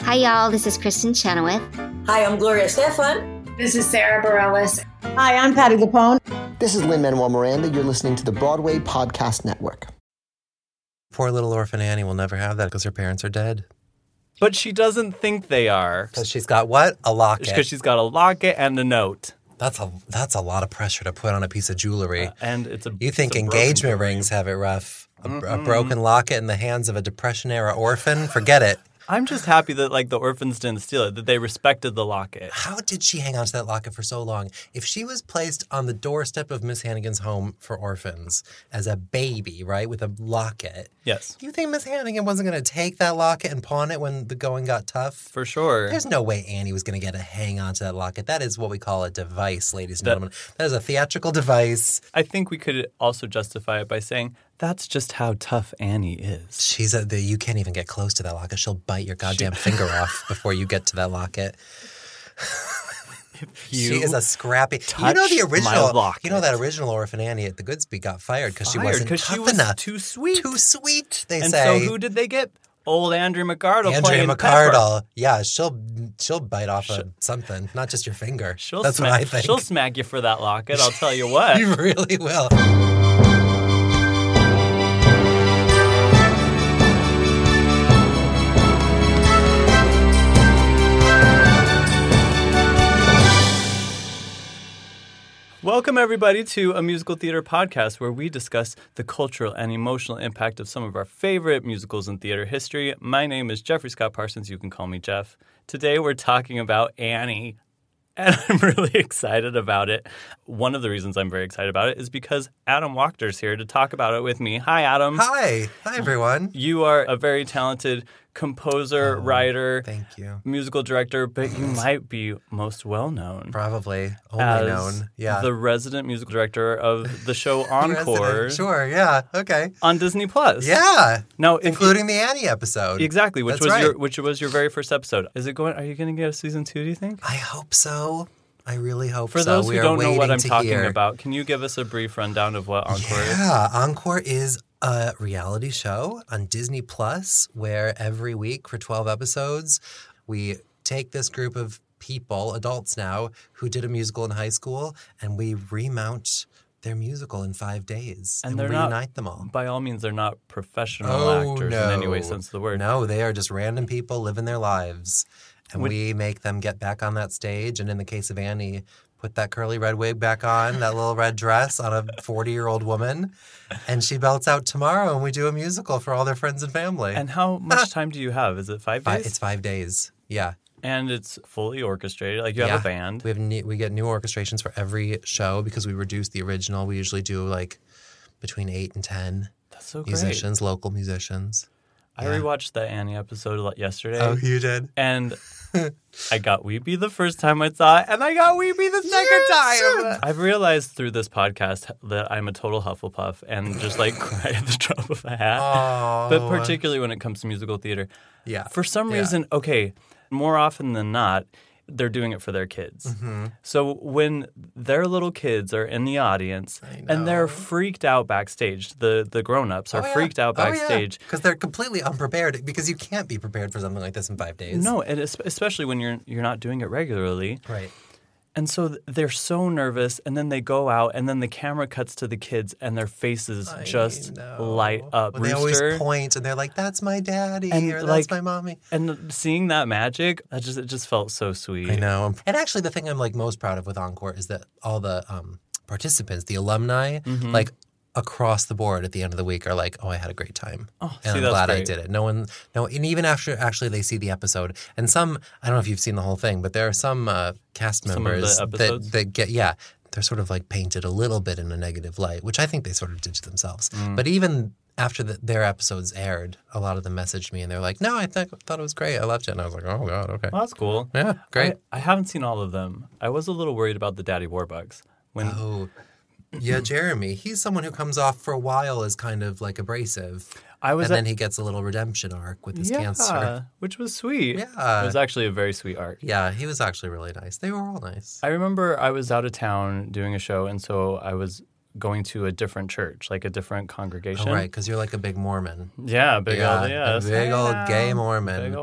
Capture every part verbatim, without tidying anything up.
Hi, y'all. This is Kristen Chenoweth. Hi, I'm Gloria Estefan. This is Sarah Bareilles. Hi, I'm Patti LuPone. This is Lin-Manuel Miranda. You're listening to the Broadway Podcast Network. Poor little orphan Annie will never have that because her parents are dead. But she doesn't think they are. Because she's got what? A locket. Because she's got a locket and a note. That's a that's a lot of pressure to put on a piece of jewelry. Uh, and it's a You think a engagement rings have it rough? A, a broken locket in the hands of a Depression-era orphan? Forget it. I'm just happy that like the orphans didn't steal it, that they respected the locket. How did she hang on to that locket for so long? If she was placed on the doorstep of Miss Hannigan's home for orphans as a baby, right, with a locket, yes, do you think Miss Hannigan wasn't going to take that locket and pawn it when the going got tough? For sure. There's no way Annie was going to get a hang on to that locket. That is what we call a device, ladies and That- gentlemen. That is a theatrical device. I think we could also justify it by saying that's just how tough Annie is. She's a, the, you can't even get close to that locket. She'll bite your goddamn she, finger off before you get to that locket. She is a scrappy. You know the original. You know that original Orphan Annie at the Goodsby got fired because she wasn't tough she was enough. Too sweet. Too sweet. They and say. And so who did they get? Old Andrea McArdle. Andrea playing McArdle. Pepper. Yeah, she'll she'll bite off she'll, a, something, not just your finger. She'll That's smack, what I think. She'll smack you for that locket. I'll tell you what. You really will. Welcome, everybody, to a musical theater podcast where we discuss the cultural and emotional impact of some of our favorite musicals in theater history. My name is Jeffrey Scott Parsons. You can call me Jeff. Today, we're talking about Annie, and I'm really excited about it. One of the reasons I'm very excited about it is because Adam Wachter's here to talk about it with me. Hi, Adam. Hi. Hi, everyone. You are a very talented composer, oh, writer, thank you. musical director, but you might be most well known. Probably only as known. Yeah. The resident musical director of the show Encore. Sure, yeah. Okay. On Disney Plus. Yeah. Now, including you, the Annie episode. Exactly, which That's was right. your which was your very first episode. Is it going are you going to get a season two, do you think? I hope so. I really hope For so. those we who are don't know what I'm talking hear. about, can you give us a brief rundown of what Encore yeah, is? Yeah, Encore is a reality show on Disney Plus where every week for twelve episodes, we take this group of people, adults now, who did a musical in high school, and we remount their musical in five days and, and they're reunite not, them all. By all means, they're not professional oh, actors no. in any way sense of the word. No, they are just random people living their lives. And Would, we make them get back on that stage. And in the case of Annie, put that curly red wig back on, that little red dress on a forty-year-old woman. And she belts out tomorrow, and we do a musical for all their friends and family. And how much time do you have? Is it five days? Five, it's five days, yeah. And it's fully orchestrated. Like, you yeah. have a band. We have new, we get new orchestrations for every show because we reduce the original. We usually do, like, between eight and ten That's so musicians, great. local musicians. I yeah. rewatched the Annie episode yesterday. Oh, you did? And I got weepy the first time I saw it, and I got weepy the second yes. time. I've realized through this podcast that I'm a total Hufflepuff and just like cry at the drop of a hat. Oh. But particularly when it comes to musical theater. Yeah. For some yeah. reason, okay, more often than not, they're doing it for their kids. Mm-hmm. So when their little kids are in the audience and they're freaked out backstage, the, the grown-ups are oh, yeah. freaked out backstage. Because oh, yeah. they're completely unprepared because you can't be prepared for something like this in five days. No, and especially when you're you're not doing it regularly. Right. And so they're so nervous, and then they go out, and then the camera cuts to the kids, and their faces I just know. light up. Well, they Rooster, always point, and they're like, "That's my daddy," and or "That's like, my mommy." And seeing that magic, I just it just felt so sweet. I know. And actually, the thing I'm like most proud of with Encore is that all the um, participants, the alumni, mm-hmm. like across the board at the end of the week are like, "Oh, I had a great time, oh, and see, I'm that's glad great. I did it." No one, no, and even after actually they see the episode, and some I don't know if you've seen the whole thing, but there are some uh, cast some members of the that that get yeah. They're sort of like painted a little bit in a negative light, which I think they sort of did to themselves. Mm. But even after the, their episodes aired, a lot of them messaged me and they're like, "No, I th- thought it was great. I loved it." And I was like, "Oh God, okay, well, that's cool. Yeah, great." I, I haven't seen all of them. I was a little worried about the Daddy Warbucks. When oh, yeah, Jeremy. He's someone who comes off for a while as kind of like abrasive. I was and at, then he gets a little redemption arc with his yeah, cancer. Which was sweet. Yeah. It was actually a very sweet arc. Yeah, he was actually really nice. They were all nice. I remember I was out of town doing a show, and so I was going to a different church, like a different congregation. Oh, right, because you're like a big Mormon. Yeah, big yeah, old, yeah. A big old gay Mormon. Big old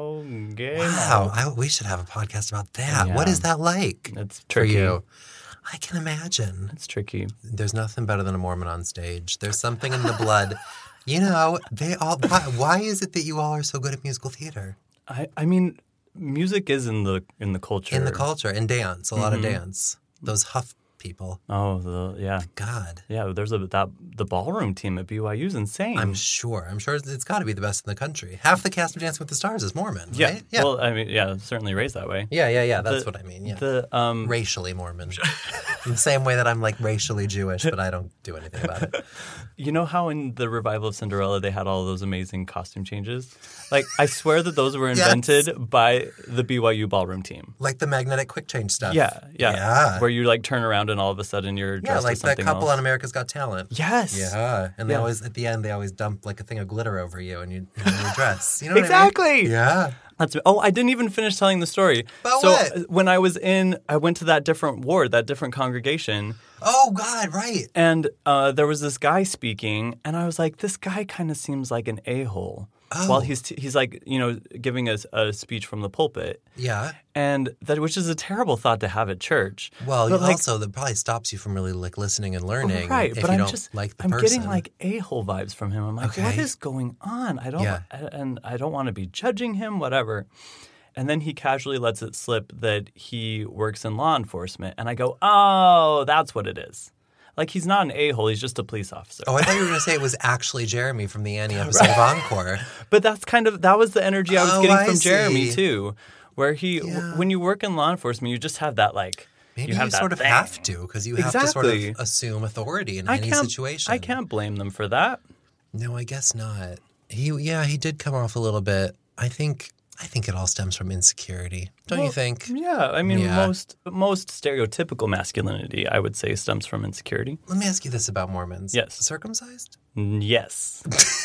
Game Wow, on. I, we should have a podcast about that. Yeah. What is that like It's for tricky. you? I can imagine. It's tricky. There's nothing better than a Mormon on stage. There's something in the blood. You know, they all. Why, why is it that you all are so good at musical theater? I, I mean, music is in the in the culture. In the culture, and dance, a lot Mm-hmm. of dance. Those Huff people. Oh, the yeah. God. Yeah, there's a that the ballroom team at B Y U is insane. I'm sure. I'm sure it's got to be the best in the country. Half the cast of Dancing with the Stars is Mormon, yeah. right? Yeah. Well, I mean, yeah, certainly raised that way. yeah, yeah, yeah. That's The- what I mean. Yeah. The um Racially Mormon. In the same way that I'm like racially Jewish, but I don't do anything about it. You know how in the revival of Cinderella they had all those amazing costume changes? Like, I swear that those were Yes. invented by the B Y U ballroom team. Like the magnetic quick change stuff. Yeah, yeah, Yeah. Where you like turn around and all of a sudden you're Yeah, dressed like as that something couple else. on America's Got Talent. Yes. Yeah, and they Yeah. always at the end they always dump like a thing of glitter over you and you in your dress. You know what Exactly. I mean? Yeah. That's, oh, I didn't even finish telling the story. About so what? uh, when I was in, I went to that different ward, that different congregation, Oh God, right. and uh, there was this guy speaking, and I was like, this guy kind of seems like an a-hole. Oh. While he's t- he's like, you know, giving us a speech from the pulpit. Yeah. And that, which is a terrible thought to have at church. Well, But, like, also that probably stops you from really like listening and learning. right? If But you I'm don't just, like the I'm person. getting like a-hole vibes from him. I'm like, what Okay. is going on? I don't, Yeah. I, and I don't want to be judging him, whatever. And then he casually lets it slip that he works in law enforcement, and I go, oh, that's what it is. Like, he's not an a-hole; he's just a police officer. Oh, I thought you were going to say it was actually Jeremy from the Annie episode of Encore. But that's kind of that was the energy I was Oh, getting I from Jeremy see. too, where he, w- Yeah. when you work in law enforcement, you just have that like. Maybe you you, have that sort of thing. have to because you have to sort Exactly. of assume authority in I any can't, situation. I can't blame them for that. No, I guess not. He, yeah, he did come off a little bit. I think, I think it all stems from insecurity. Don't you Well, think? Yeah, I mean, Yeah. most most stereotypical masculinity, I would say, stems from insecurity. Let me ask you this about Mormons. Yes. Circumcised? Yes.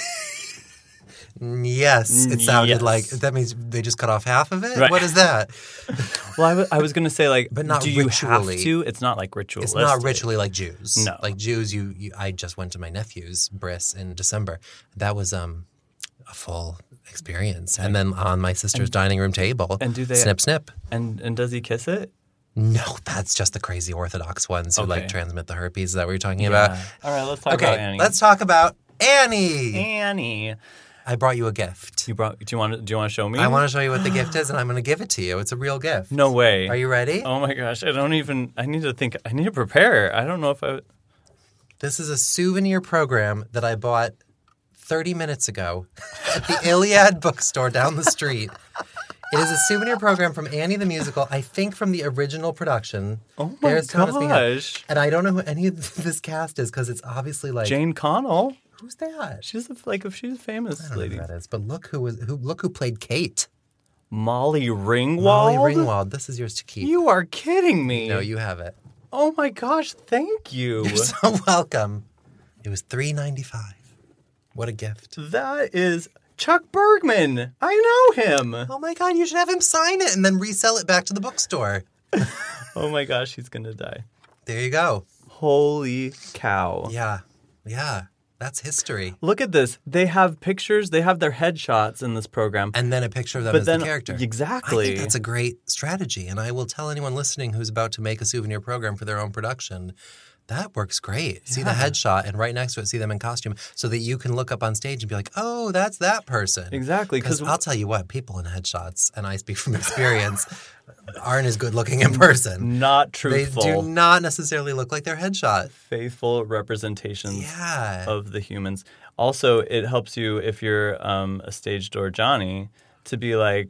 Yes. It sounded Yes. like that means they just cut off half of it. Right. What is that? Well, I, w- I was going to say, like, But not do you ritually. have to? It's not like ritualistic. It's not ritually like Jews. No. Like Jews, you, you I just went to my nephew's bris in December. That was um a full experience. And then on my sister's dining room table, and do they- snip snip. And and does he kiss it? No, that's just the crazy Orthodox ones who Okay. like transmit the herpes. Is that what you're talking about? All right, let's talk about Okay, Annie. let's talk about Annie. Annie. I brought you a gift. You brought. Do you want to? Do you want to show me? I want to show you what the gift is, and I'm going to give it to you. It's a real gift. No way. Are you ready? Oh my gosh! I don't even. I need to think. I need to prepare. I don't know if I. This is a souvenir program that I bought thirty minutes ago at the Iliad bookstore down the street. It is a souvenir program from Annie the Musical, I think from the original production. Oh my Thomas Bingham. gosh! And I don't know who any of this cast is because it's obviously like, Jane Connell. who's that? She's a, like if she's a famous I don't know lady. who that is. But look who was who. Look who played Kate. Molly Ringwald. Molly Ringwald. This is yours to keep. You are kidding me. No, you have it. Oh my gosh! Thank you. You're so welcome. It was three ninety-five. What a gift. That is Chuck Bergman. I know him. Oh my God, you should have him sign it and then resell it back to the bookstore. Oh my gosh, he's gonna die. There you go. Holy cow. Yeah. Yeah. That's history. Look at this. They have pictures, they have their headshots in this program. And then a picture of them But as then- the character. exactly. I think that's a great strategy. And I will tell anyone listening who's about to make a souvenir program for their own production, that works great. See the headshot and right next to it, see them in costume so that you can look up on stage and be like, oh, that's that person. Exactly, Because 'cause- I'll tell you what, people in headshots, and I speak from experience, aren't as good looking in person. Not They truthful. do not necessarily look like their headshot. Faithful representations Yeah. of the humans. Also, it helps you if you're um, a stage door Johnny to be like,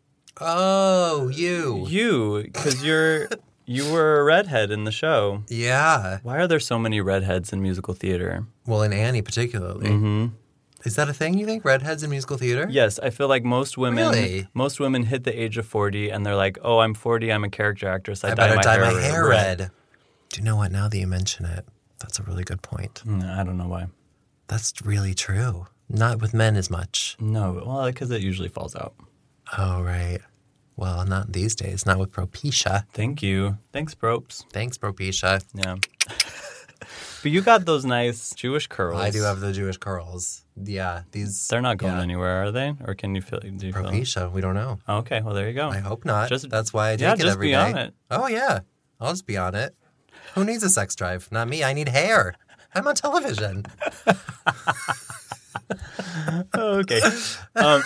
Oh, you. you, because you're you were a redhead in the show. Yeah. Why are there so many redheads in musical theater? Well, in Annie particularly. Mm-hmm. Is that a thing, you think? Redheads in musical theater? Yes, I feel like most women Really? most women hit the age of forty and they're like, "Oh, I'm forty. I'm a character actress. I, I dye better my dye hair my hair red. Do you know what? Now that you mention it, that's a really good point. Mm, I don't know why. That's really true. Not with men as much. No, well, because it usually falls out. Oh, right. Well, not these days. Not with Propecia. Thank you. Thanks, Propes. Thanks, Propecia. Yeah. But you got those nice Jewish curls. I do have the Jewish curls. Yeah, these. They're not going yeah. anywhere, are they? Or can you feel? Do you feel? Propecia, we don't know. Okay, well there you go. I hope not. Just- That's why I take yeah, it just every be day. on it. Oh yeah, I'll just be on it. Who needs a sex drive? Not me. I need hair. I'm on television. Okay. Um,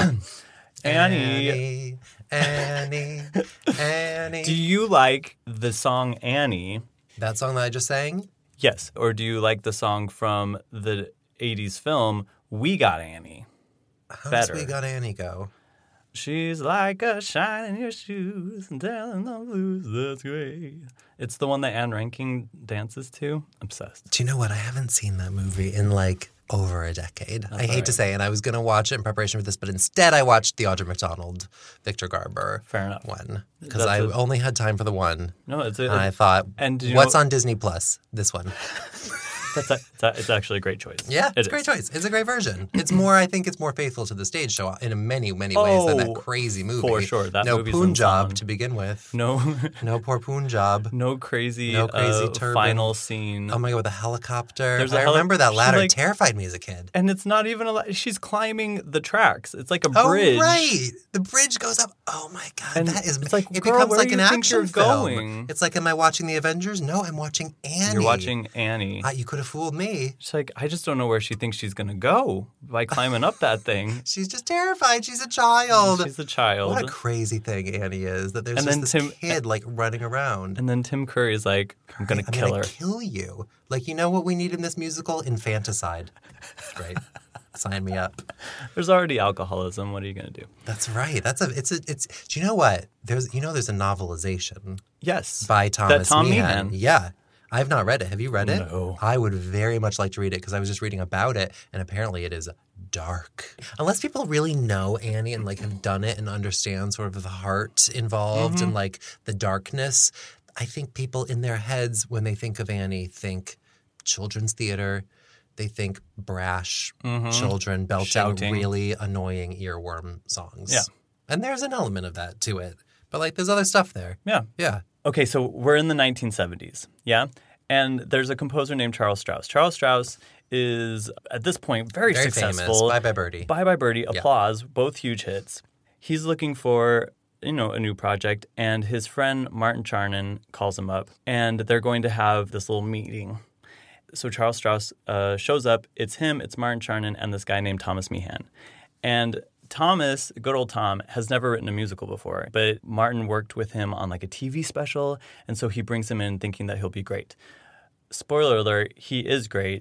Annie, Annie, Annie, Annie. do you like the song Annie? That song that I just sang? Yes. Or do you like the song from the eighties film We Got Annie? How Better. does We Got Annie go? She's like a shine in your shoes and telling the blues that's great. It's the one that Anne Rankin dances to. Obsessed. Do you know what? I haven't seen that movie in like over a decade. I hate right. to say, and I was going to watch it in preparation for this, but instead I watched the Audra McDonald, Victor Garber Fair enough. one because That's I a- only had time for the one. No, it's a, And I thought, and do you what's know- on Disney Plus? This one. that's a, it's, a, it's actually a great choice. Yeah, it's It a great is. choice. It's a great version. It's more, I think it's more faithful to the stage show in many, many ways than that Oh, crazy movie. for sure. That no movie's Punjab insane. to begin with. No, No poor Punjab. no crazy, No crazy uh, turban. final scene. Oh my God, with a helicopter. There's a I heli- remember that she, ladder. like- terrified me as a kid. And it's not even a lot. She's climbing the tracks. It's like a Oh, bridge. right. The bridge goes up. Oh, my God. And that is, it's like, it girl, becomes where like do an you think action you're film. going? It's like, am I watching The Avengers? No, I'm watching Annie. You're watching Annie. Uh, you could have fooled me. She's like, I just don't know where she thinks she's going to go by climbing up that thing. She's just terrified. She's a child. She's a child. What a crazy thing Annie is, that there's And just then this Tim- kid, like, running around. And then Tim Curry is like, I'm going to I'm kill gonna her. kill you. Like, you know what we need in this musical? Infanticide. Right. Sign me up. There's already alcoholism. What are you going to do? That's right. That's a. It's a. It's. Do you know what? There's. You know, there's a novelization Yes. by Thomas Tom Meehan. Meehan. Yeah, I've not read it. Have you read it? No. I would very much like to read it because I was just reading about it, and apparently it is dark. Unless people really know Annie and like have done it and understand sort of the heart involved Mm-hmm. and like the darkness, I think people in their heads when they think of Annie think children's theater. They think brash children belting Shouting. really annoying earworm songs. Yeah. And there's an element of that to it. But like there's other stuff there. Yeah. Yeah. Okay, so we're in the nineteen seventies, yeah? And there's a composer named Charles Strauss. Charles Strauss is, at this point, very, Very successful. famous. Bye Bye Birdie. Bye Bye Birdie, Applause, both huge hits. He's looking for, you know, a new project, and his friend Martin Charnin calls him up, and they're going to have this little meeting. So Charles Strauss uh, shows up. It's him, it's Martin Charnin, and this guy named Thomas Meehan. And Thomas, good old Tom, has never written a musical before, but Martin worked with him on like a T V special, and so he brings him in thinking that he'll be great. Spoiler alert, he is great.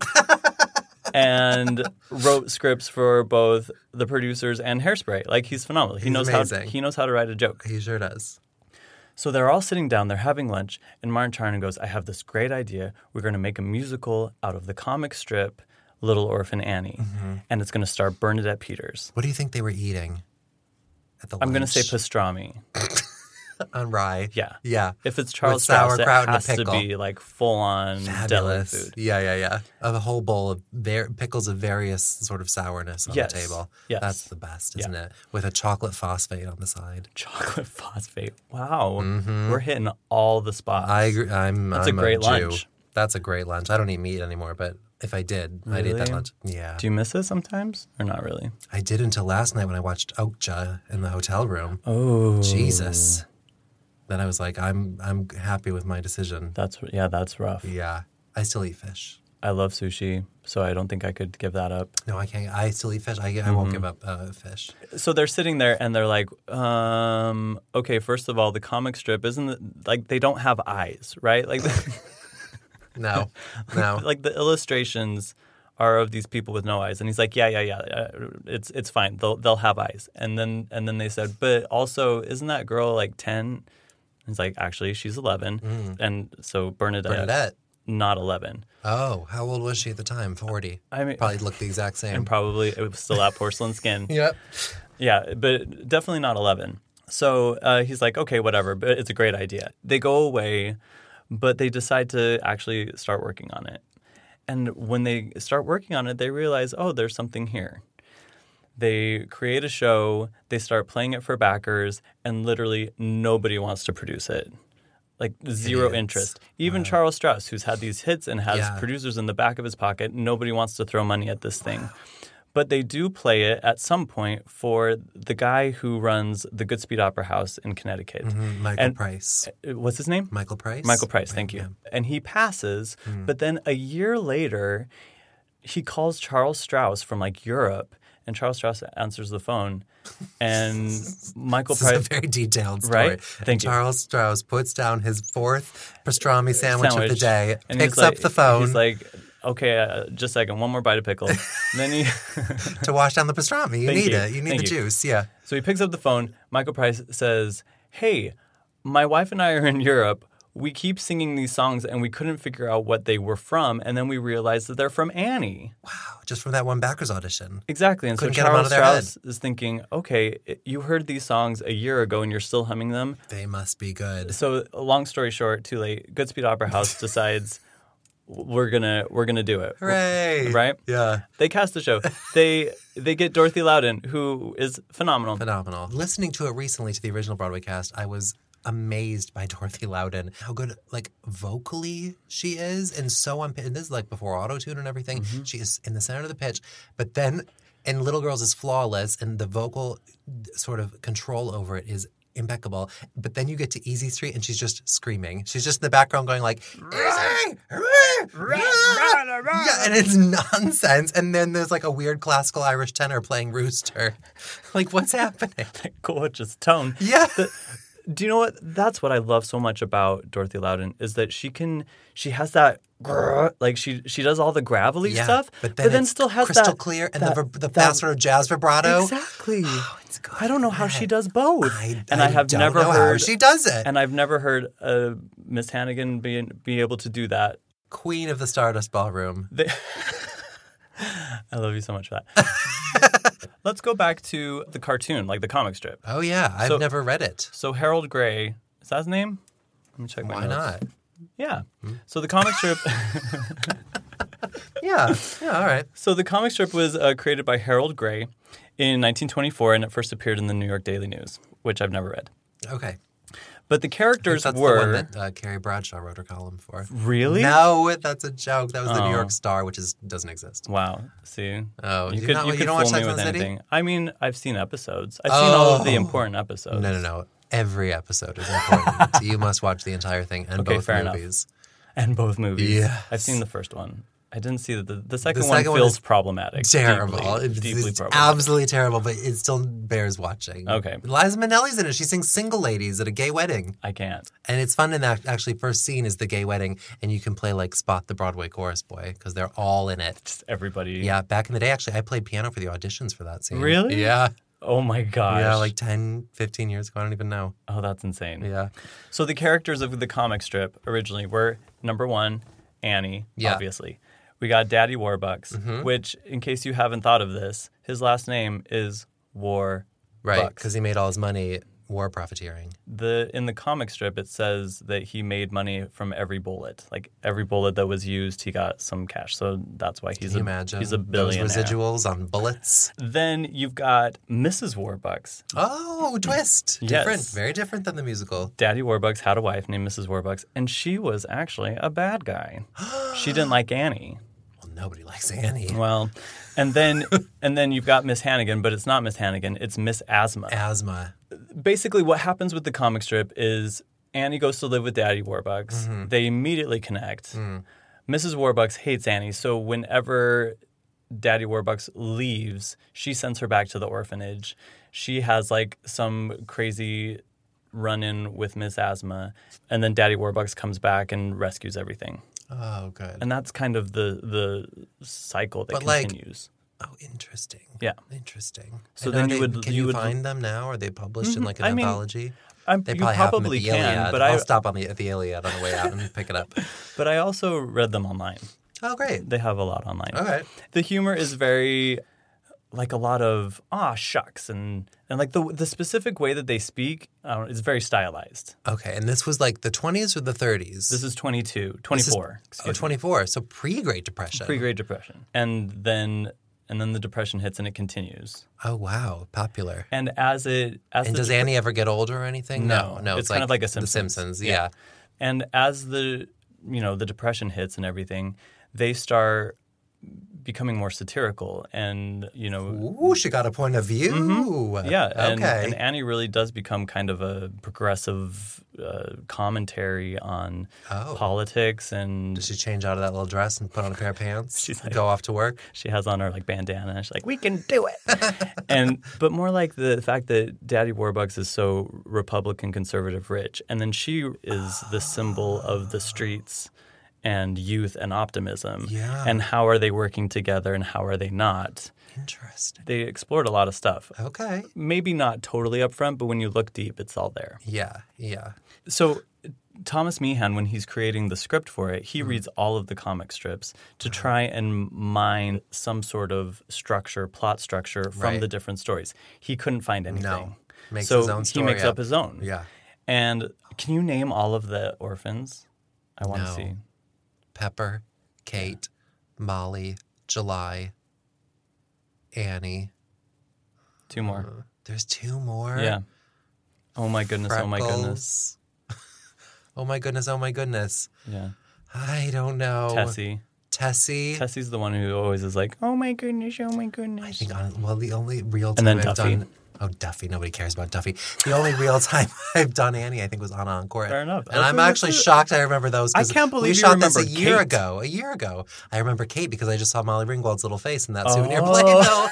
And wrote scripts for both the producers and Hairspray. Like, he's phenomenal. He He's knows amazing. how he knows how to write a joke. He sure does. So they're all sitting down, they're having lunch, and Martin Charnin goes, I have this great idea. We're going to make a musical out of the comic strip Little Orphan Annie, Mm-hmm. and it's going to star Bernadette Peters. What do you think they were eating at the I'm going to say lunch? pastrami. on rye. Yeah. Yeah. If it's Charles With Strauss, it sauerkraut and a has to pickle. be like full-on deli Fabulous. food. Yeah, yeah, yeah. A whole bowl of var- pickles of various sort of sourness on Yes. the table. Yes. That's the best, isn't Yeah. it? With a chocolate phosphate on the side. Chocolate phosphate. Wow. We're hitting all the spots. Mm-hmm. I agree. I'm, That's a I'm great Jew. lunch. That's a great lunch. I don't eat meat anymore, but if I did, I'd eat that Really? lunch. Yeah. Do you miss it sometimes or not really? I did until last night when I watched Okja in the hotel room. Oh. Jesus. Then I was like, I'm I'm happy with my decision. That's yeah, that's rough. Yeah. I still eat fish. I love sushi, so I don't think I could give that up. No, I can't. I still eat fish. I, I won't give up uh, fish. So they're sitting there and they're like, um, okay, first of all, the comic strip isn't it, like they don't have eyes, right? Like, No, no. like the illustrations are of these people with no eyes, and he's like, yeah, yeah, yeah, uh, it's it's fine. They'll they'll have eyes, and then and then they said, but also, isn't that girl like ten? He's like, actually, she's eleven, and so Bernadette, Bernadette. not eleven. Oh, how old was she at the time? forty. I mean, Probably looked the exact same. and probably it was still that porcelain skin. Yep. Yeah, but definitely not eleven. So uh, he's like, okay, whatever, but it's a great idea. They go away, but they decide to actually start working on it. And when they start working on it, they realize, oh, there's something here. They create a show, they start playing it for backers, and literally nobody wants to produce it. like zero Idiots. interest. Even Wow. Charles Strauss, who's had these hits and has Yeah. producers in the back of his pocket, nobody wants to throw money at this thing. But they do play it at some point for the guy who runs the Goodspeed Opera House in Connecticut. Mhm, Michael And- Price. Uh, What's his name? Michael Price? Michael Price, Right, thank you. yeah. And he passes, Hmm. but then a year later, he calls Charles Strauss from like Europe, and Charles Strauss answers the phone, and Michael This is a Price. very detailed story. Right? Thank you. Charles Strauss puts down his fourth pastrami sandwich, of the Sandwich. day, And he's picks up like- the phone He's like, okay, uh, just a second, one more bite of pickle. And then he, to wash down the pastrami. You Thank need you. it. You need Thank the you. juice. Yeah. so he picks up the phone. Michael Price says, "Hey, my wife and I are in Europe. We keep singing these songs, and we couldn't figure out what they were from. And then we realized that they're from Annie." Wow. Just from that one backers audition. Exactly. And Couldn't so get 'em out Charles of their head. Strauss is thinking, okay, you heard these songs a year ago and you're still humming them. They must be good. So long story short, too late. Goodspeed Opera House decides we're gonna we're gonna do it. Hooray. Right? Yeah. They cast the show. They they get Dorothy Loudon, who is phenomenal. Phenomenal. Listening to it recently to the original Broadway cast, I was amazed by Dorothy Loudon. How good, like, vocally she is, and so on. And this is like before auto-tune and everything. Mm-hmm. She is in the center of the pitch, but then in Little Girls is flawless, and the vocal sort of control over it is impeccable. But then you get to Easy Street, and she's just screaming. She's just in the background going like, Easy! Yeah, and it's nonsense. And then there's like a weird classical Irish tenor playing Rooster. Like, what's happening? Gorgeous tone. Yeah. The- do you know what? That's what I love so much about Dorothy Loudon is that she can, she has that, grrr, like she she does all the gravelly Yeah, stuff, but then, it's still has crystal that clear and that, the, the that- fast sort of jazz vibrato. Exactly. Oh, it's good. I don't know how she does both, I, and I, have don't never know heard how she does it. and I've never heard uh, Miss Hannigan be be able to do that. Queen of the Stardust Ballroom. They- I love you so much for that. Let's go back to the cartoon, like the comic strip. Oh yeah, I've So- never read it. So Harold Gray, is that his name? Let me check my Why notes. not? Yeah. So the comic strip. Yeah, yeah, all right. So the comic strip was uh, created by Harold Gray in nineteen twenty-four, and it first appeared in the New York Daily News, which I've never read. Okay. But the characters That's were the one that uh, Carrie Bradshaw wrote her column for. really No, that's a joke. That was the Oh. New York Star, which is doesn't exist. wow. See, Oh, you do you could not- you you could don't watch fool me Sex with and the City? anything. I mean, I've seen episodes. I've seen all of the Oh. important episodes. No, no, no. Every episode is important. You must watch the entire thing and Okay, both fair enough. movies. And both movies. Yes. I've seen the first one. I didn't see that the the second, The one second one feels is problematic. Terrible. Deeply, it's deeply it's problematic. absolutely terrible, but it still bears watching. Okay. Liza Minnelli's in it. She sings Single Ladies at a gay wedding. I can't. And it's fun in that actually first scene is the gay wedding, and you can play like Spot the Broadway Chorus Boy because they're all in it. Just everybody. Yeah, back in the day, actually, I played piano for the auditions for that scene. Really? Yeah. Oh my gosh. Yeah, like ten, fifteen years ago. I don't even know. Oh, that's insane. Yeah. So the characters of the comic strip originally were number one, Annie, Yeah. obviously. We got Daddy Warbucks, Mm-hmm. which, in case you haven't thought of this, his last name is War Right, Bucks. because he made all his money war profiteering. The in the comic strip, it says that he made money from every bullet. Like every bullet that was used, he got some cash. So that's why he's Can you a imagine he's a those billionaire. residuals on bullets? Then you've got Missus Warbucks. Oh, twist. Yes. Different. Very different than the musical. Daddy Warbucks had a wife named Missus Warbucks, and she was actually a bad guy. She didn't like Annie. Well, nobody likes Annie. Well, and then and then you've got Miss Hannigan, but it's not Miss Hannigan, it's Miss Asthma. Asthma. Basically, what happens with the comic strip is Annie goes to live with Daddy Warbucks. Mm-hmm. They immediately connect. Mm. Missus Warbucks hates Annie, so whenever Daddy Warbucks leaves, she sends her back to the orphanage. She has like some crazy run-in with Miss Asthma, and then Daddy Warbucks comes back and rescues everything. Oh, good. And that's kind of the the cycle that But, like, continues. Oh, interesting. Yeah. Interesting. So And then are you they- would- Can you you, would- find them now? Are they published in like an I mean, anthology? I'm, They you probably, have them probably at the can, Iliad. but I'll I stop on the at the Iliad on the way out and pick it up. but I also read them online. Oh, great. They have a lot online. All right. The humor is very like a lot of ah shucks and and like the the specific way that they speak uh, is very stylized. Okay, and this was like the twenties or the thirties? This is twenty-two, This is- twenty-four. Oh, excuse me. twenty-four. So pre-Great Depression. Pre-Great Depression. And then and then the Depression hits and it continues. Oh, wow. Popular. And as it as And the does Depre- Annie ever get older or anything? No. No, no. It's kind of like a The Simpsons. Simpsons, Yeah. yeah. And as the, you know, the Depression hits and everything, they start becoming more satirical and, you know... Ooh, she got a point of view. Mm-hmm. Yeah. And, okay. and Annie really does become kind of a progressive uh, commentary on Oh. politics. And Does she change out of that little dress and put on a pair of pants She's and like- go off to work? she has on her like bandana and she's like, we can do it. and But more like the fact that Daddy Warbucks is so Republican, conservative, rich. And then she is the symbol of the streets and youth and optimism. Yeah. And how are they working together and how are they not? Interesting. They explored a lot of stuff. Okay. Maybe not totally upfront, but when you look deep, it's all there. Yeah, yeah. So Thomas Meehan, when he's creating the script for it, he mm. reads all of the comic strips to try and mine some sort of structure, plot structure from Right. the different stories. He couldn't find anything. No. Makes so his own story he makes up. up his own. Yeah. And can you name all of the orphans? I want to No. see. Pepper, Kate, Molly, July, Annie. Two more. Uh, there's two more? Yeah. Oh my goodness, oh my goodness. oh my goodness, oh my goodness. Yeah. I don't know. Tessie. Tessie. Tessie's the one who always is like, oh my goodness, oh my goodness. I think, on, well, the only real And time then I've Duffy. done... Oh, Duffy. Nobody cares about Duffy. The only real time I've done Annie, I think, was on Encore. Fair enough. And I'm actually shocked I remember those. I can't believe we you shot this a remember year Kate. ago. A year ago. I remember Kate because I just saw Molly Ringwald's little face in that Oh. souvenir playbill.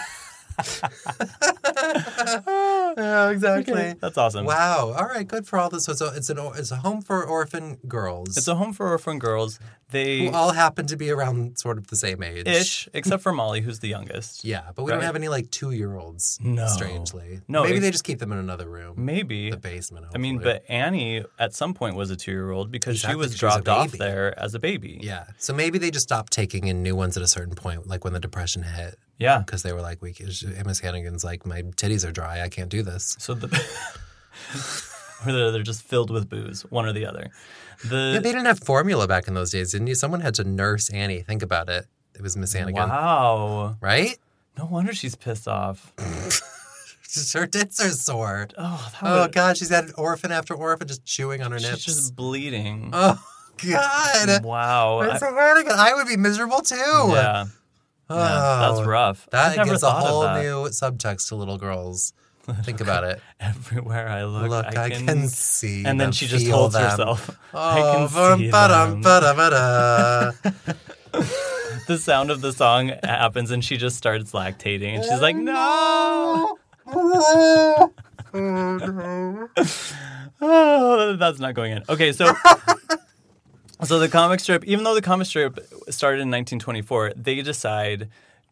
oh, exactly. Okay, that's awesome. Wow. All right. Good for all this. So it's a, it's, an, it's a home for orphan girls. It's a home for orphan girls. They who all happen to be around sort of the same age. ish, except for Molly, who's the youngest. Yeah, but we Right. don't have any like two-year-olds, No. strangely. No, Maybe it- they just keep them in another room. Maybe. The basement, I mean, hopefully. but Annie at some point was a two-year-old because Exactly, she was 'cause she was a dropped off baby. there as a baby. Yeah. So maybe they just stopped taking in new ones at a certain point, like when the Depression hit. Yeah. Because they were like, we, Miss Hannigan's like, my titties are dry. I can't do this. So the or they're, they're just filled with booze, one or the other. The Yeah, they didn't have formula back in those days, didn't you? Someone had to nurse Annie. Think about it. It was Miss Hannigan. Wow. Right? No wonder she's pissed off. Her tits are sore. Oh, that Oh, would, God. She's had orphan after orphan just chewing on her she's nips. just bleeding. Oh, God. Wow. Miss I- Hannigan. I would be miserable, too. yeah. Oh, Yeah, that's rough. That I've never gives a thought whole of that. new subtext to little girls. Think about it. Everywhere I look, Look, I, I can, can see And then them, she just feel holds them. herself. Oh, I can see ba-dum, them. ba-da, ba-da. The sound of the song happens, and she just starts lactating, and she's like, "No, Oh, no. oh, that's not going in." Okay, so. So the comic strip, even though the comic strip started in nineteen twenty-four, they decide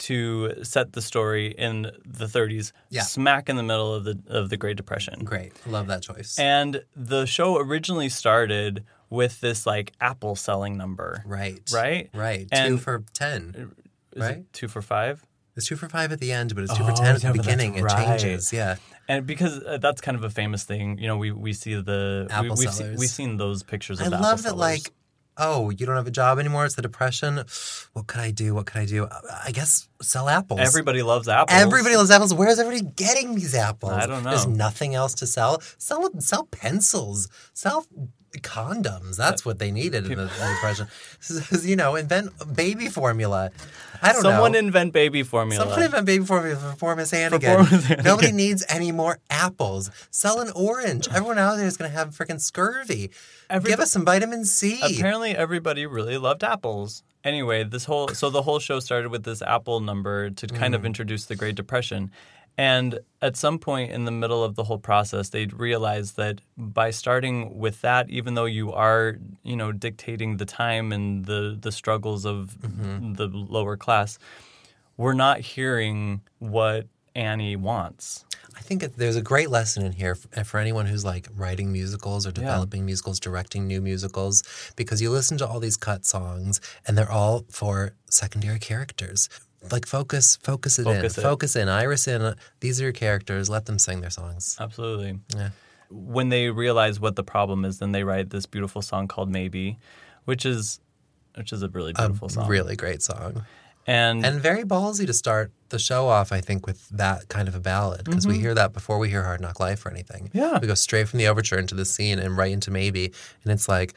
to set the story in the thirties, Yeah. smack in the middle of the of the Great Depression. Great. Love that choice. And the show originally started with this like Apple selling number. right. Right? Right. And- two for ten. Is Right? it two for five? It's two for five at the end, but it's two Oh, for ten at yeah, the but that's beginning. It right. changes. Yeah. And because uh, that's kind of a famous thing, you know, we, we see the we, Apple we've, se- sellers. we've seen those pictures of I the Apple love that, sellers. like, oh, you don't have a job anymore. It's the Depression. What could I do? What could I do? I guess sell apples. Everybody loves apples. Everybody loves apples. Where's everybody getting these apples? I don't know. There's nothing else to sell. Sell sell pencils. Sell condoms. That's what they needed in the, in the Depression. You know, invent baby formula. I don't Someone know. invent baby formula. Someone invent baby formula for poor Miss Hannigan. poor Miss Hannigan. Nobody needs any more apples. Sell an orange. Everyone out there is going to have freaking scurvy. Every- Give us some vitamin C. Apparently, everybody really loved apples. Anyway, this whole so the whole show started with this apple number to kind Mm. of introduce the Great Depression. And at some point in the middle of the whole process, they realized that by starting with that, even though you are, you know, dictating the time and the, the struggles of Mm-hmm. the lower class, we're not hearing what Annie wants. I think it, there's a great lesson in here for, for anyone who's like writing musicals or developing musicals, directing new musicals, because you listen to all these cut songs and they're all for secondary characters. Like focus, focus it Focus in, it. focus in, Iris in. These are your characters. Let them sing their songs. Absolutely. Yeah. When they realize what the problem is, then they write this beautiful song called Maybe, which is which is a really beautiful a song. really great song. And, And very ballsy to start the show off, I think, with that kind of a ballad. Because we hear that before we hear Hard Knock Life or anything. Yeah. We go straight from the overture into the scene and right into Maybe. And it's like,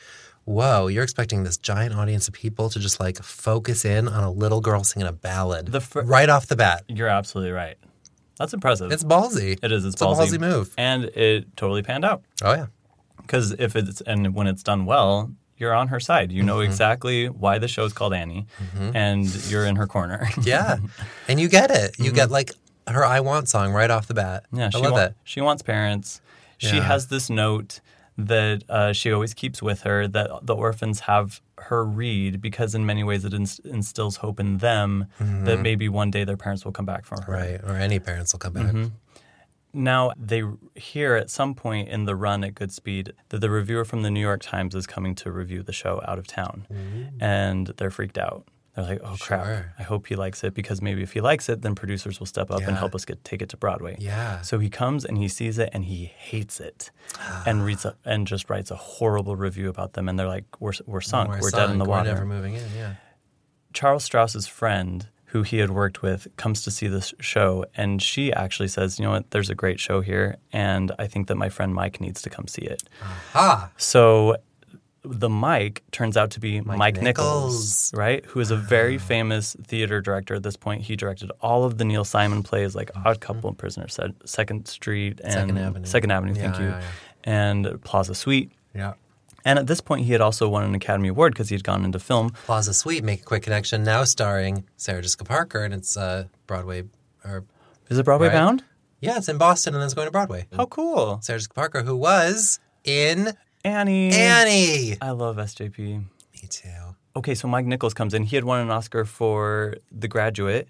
whoa, you're expecting this giant audience of people to just like focus in on a little girl singing a ballad The fir- right off the bat. You're absolutely right. That's impressive. It's ballsy. It is. It's, It's a ballsy. ballsy move. And it totally panned out. Oh, yeah. Because if it's, and when it's done well, you're on her side. You know Mm-hmm. exactly why the show is called Annie, and you're in her corner. Yeah. And you get it. You get like her I Want song right off the bat. Yeah, I she love wa- that. She wants parents. She Yeah. has this note that uh, she always keeps with her that the orphans have her read because in many ways it inst- instills hope in them that maybe one day their parents will come back from her. Right. Or any parents will come back. Now, they hear at some point in the run at Goodspeed that the reviewer from the New York Times is coming to review the show out of town. And they're freaked out. They're like, oh, crap. Sure. I hope he likes it because maybe if he likes it, then producers will step up and Yeah. help us get take it to Broadway. Yeah. So he comes and he sees it and he hates it and reads a, and just writes a horrible review about them. And they're like, we're, we're sunk. We're, dead in the sunk. water. We're never moving in, yeah. Charles Strauss's friend, who he had worked with, comes to see this show, and she actually says, you know what, there's a great show here, and I think that my friend Mike needs to come see it. Ah. So the Mike turns out to be Mike, Mike Nichols, Nichols. right, who is a very famous theater director at this point. He directed all of the Neil Simon plays like Odd Couple and Prisoner, said Second Street and Second Avenue. Second Avenue, thank Yeah, you, yeah, yeah. and Plaza Suite. Yeah. And at this point, he had also won an Academy Award because he had gone into film. Plaza Suite, make a quick connection, now starring Sarah Jessica Parker, and it's uh, Broadway. Or Is it Broadway Right. bound? Yeah, it's in Boston, and then it's going to Broadway. How cool. Sarah Jessica Parker, who was in Annie. Annie. I love S J P. Me too. Okay, so Mike Nichols comes in. He had won an Oscar for The Graduate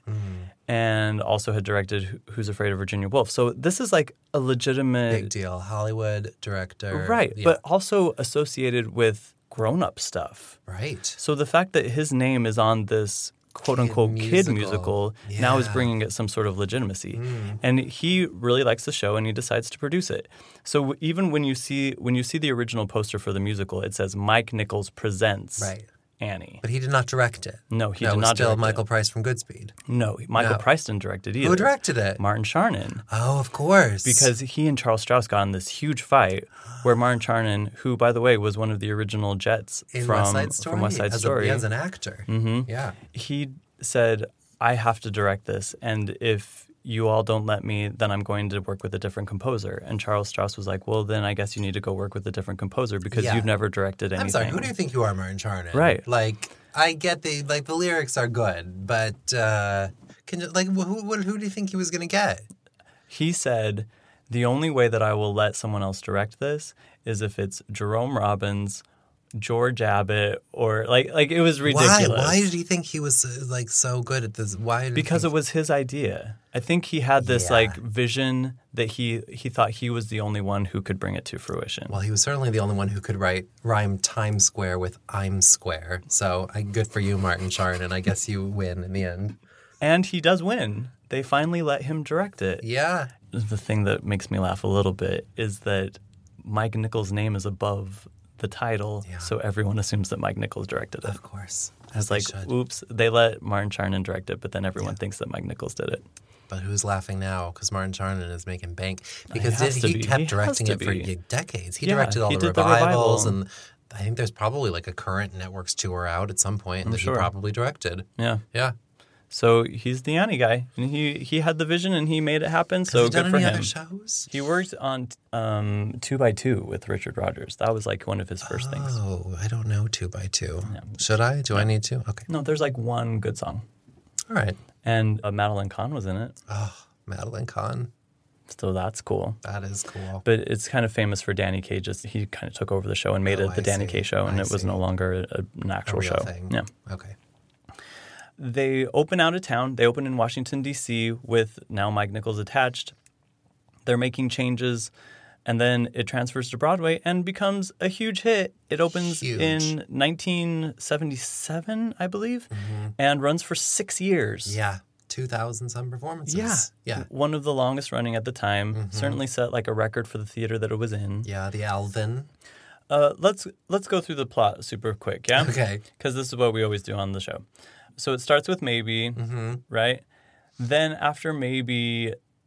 and also had directed Who- Who's Afraid of Virginia Woolf. So this is like a legitimate... Big deal. Hollywood director. Right, Yeah. but also associated with grown-up stuff. Right. So the fact that his name is on this quote-unquote kid musical, musical. now is Yeah. bringing it some sort of legitimacy. And he really likes the show and he decides to produce it. So w- even when you see when you see the original poster for the musical, it says Mike Nichols presents Right. Annie. But he did not direct it. No, he that did was not still direct Michael it. Price from Goodspeed. No, Michael No. Price didn't direct it either. Who directed it? Martin Charnin. Oh, of course. Because he and Charles Strauss got in this huge fight where Martin Charnin, who, by the way, was one of the original Jets in from, West Side Story, from West Side as Story, A, as an actor. Mm-hmm. Yeah. he said, I have to direct this, and if you all don't let me, then I'm going to work with a different composer. And Charles Strauss was like, well, then I guess you need to go work with a different composer because Yeah. you've never directed anything. I'm sorry, who do you think you are, Martin Charnin? Right. Like, I get the, like, the lyrics are good, but, uh, can you, like, who, who, who do you think he was going to get? He said, the only way that I will let someone else direct this is if it's Jerome Robbins, George Abbott, or like like it was ridiculous. Why? Why did he think he was, uh, like, so good at this? Why? Did Because he it was his idea. I think he had this Yeah. like vision that he he thought he was the only one who could bring it to fruition. Well, he was certainly the only one who could write rhyme Times Square with I'm Square. So I, good for you, Martin Charnin. I guess you win in the end. And he does win. They finally let him direct it. Yeah. The thing that makes me laugh a little bit is that Mike Nichols' name is above the title, Yeah. so everyone assumes that Mike Nichols directed it. Of course. It's As they like, should. oops, they let Martin Charnin direct it, but then everyone thinks that Mike Nichols did it. But who's laughing now? Because Martin Charnin is making bank. Because has did, to he be. kept He has directing to it for be. decades. He Yeah, directed all he the did the revivals, revival. and I think there's probably like a current networks tour out at some point that sure. he probably directed. Yeah. Yeah. So he's the Annie guy, and he he had the vision and he made it happen. So Has he good done for any him. other shows? He worked on um, Two by Two with Richard Rodgers. That was like one of his first things. Oh, I don't know two by two. Should I? Do I need to? Okay. No, there's like one good song, All right. and uh, Madeline Kahn was in it. Oh, Madeline Kahn. So that's cool. That is cool. But it's kind of famous for Danny Kaye. Just he kind of took over the show and made Oh, it the I Danny see. Kaye show, and I it was see. no longer a, an A actual real show. thing. Yeah. Okay. They open out of town. They open in Washington, D C with now Mike Nichols attached. They're making changes, and then it transfers to Broadway and becomes a huge hit. It opens Huge. in nineteen seventy-seven, I believe, and runs for six years. Yeah. two thousand some performances. Yeah. Yeah. One of the longest running at the time. Mm-hmm. Certainly set like a record for the theater that it was in. Yeah. The Alvin. Uh, let's let's go through the plot super quick, yeah? Okay. Because this is what we always do on the show. So it starts with Maybe, Mm-hmm. right? Then after Maybe,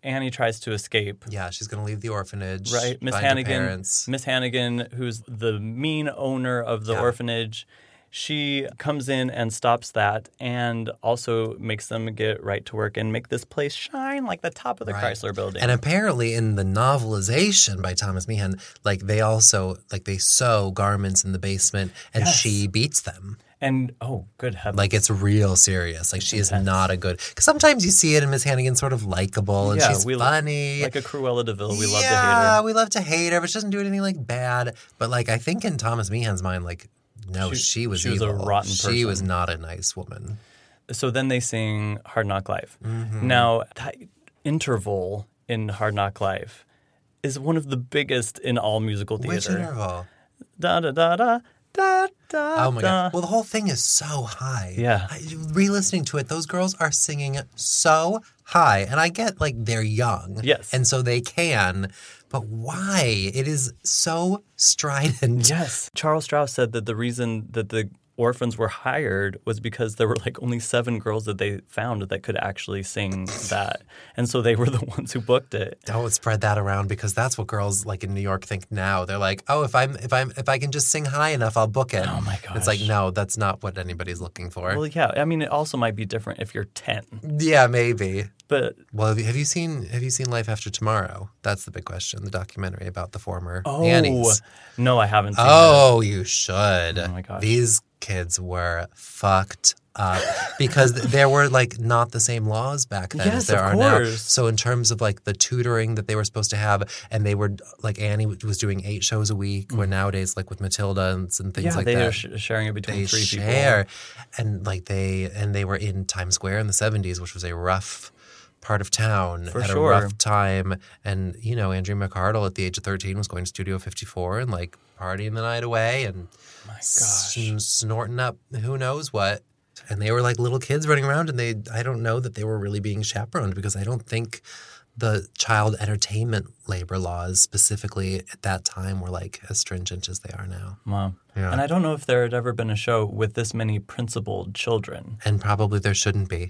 Annie tries to escape. Yeah, she's going to leave the orphanage. Right, Miss find her Hannigan. parents. Miss Hannigan, who's the mean owner of the Yeah. orphanage, she comes in and stops that, and also makes them get right to work and make this place shine like the top of the Right. Chrysler Building. And apparently in the novelization by Thomas Meehan, like they also, like they sew garments in the basement and Yes. she beats them. And oh, good heavens! Like it's real serious. Like she is intense. not a good, because sometimes you see it and Miss Hannigan's sort of likable and Yeah, she's we lo- funny. like a Cruella de Vil, we yeah, love to hate her. we love to hate her, but she doesn't do anything like bad. But like I think in Thomas Meehan's mind, like no, She- she, was she was a evil. rotten She was person. not a nice woman. So then they sing Hard Knock Life. Mm-hmm. Now, that interval in Hard Knock Life is one of the biggest in all musical theater. Which interval? Da da da da da da. Oh my god! Well, the whole thing is so high. Yeah. I, re-listening to it, those girls are singing so high, and I get like they're young, Yes. and so they can. But why? It is so strident. Yes. Charles Strauss said that the reason that the orphans were hired was because there were like only seven girls that they found that could actually sing that. And so they were the ones who booked it. Don't spread that around because that's what girls like in New York think now. They're like, oh, if I'm if I'm if I can just sing high enough, I'll book it. Oh my It's like gosh. no, that's not what anybody's looking for. Well, yeah. I mean, it also might be different if you're ten. yeah, maybe. But Well, have you, have you seen have you seen Life After Tomorrow? That's the big question. The documentary about the former oh, Annies. no, I haven't seen Oh, you should. Oh my gosh. These kids were fucked up because there were like not the same laws back then Yes, as there of are now. course. So in terms of like the tutoring that they were supposed to have, and they were like Annie was doing eight shows a week, where nowadays like with Matilda and, and things that. Yeah, like they that. are sh- sharing it between they three share, people. and like they and they were in Times Square in the seventies, which was a rough part of town For at sure. a rough time. And you know, Andrea McArdle at the age of thirteen was going to Studio fifty-four and like partying the night away and My gosh. s- snorting up who knows what. And they were like little kids running around, and they I don't know that they were really being chaperoned, because I don't think the child entertainment labor laws specifically at that time were like as stringent as they are now. Wow. Yeah. And I don't know if there had ever been a show with this many principled children. And probably there shouldn't be.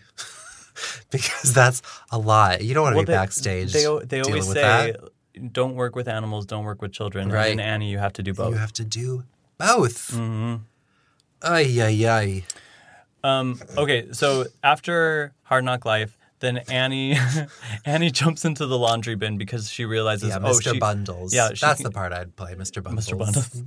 Because that's a lot. You don't want to Well, be they- backstage They, they dealing always with say, that. don't work with animals, don't work with children. Right. And in Annie, you have to do both. You have to do both. Mm-hmm. Ay, ay, ay. Um, okay, so after Hard Knock Life, then Annie Annie jumps into the laundry bin because she realizes, Yeah, oh, Mister she, Bundles. Yeah, she That's can- the part I'd play, Mister Bundles. Mister Bundles.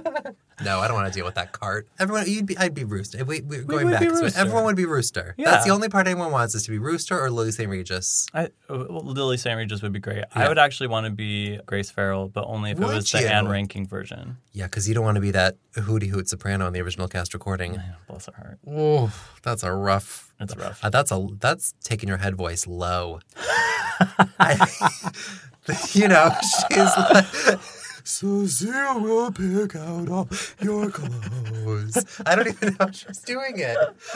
No, I don't want to deal with that cart. Everyone, you'd be, I'd be Rooster. If we, we're going would back. be to it, Rooster. Everyone would be Rooster. Yeah. That's the only part anyone wants, is to be Rooster or Lily Saint Regis. I, well, Lily Saint Regis would be great. Yeah. I would actually want to be Grace Farrell, but only if it Would was the you? Anne Ranking version. Yeah, because you don't want to be that hooty hoot soprano in the original cast recording. Yeah, bless her heart. Oh, that's a rough. It's rough. Uh, that's a that's taking your head voice low. I, you know, she's like, Susie will pick out all your clothes. I don't even know how she's doing it.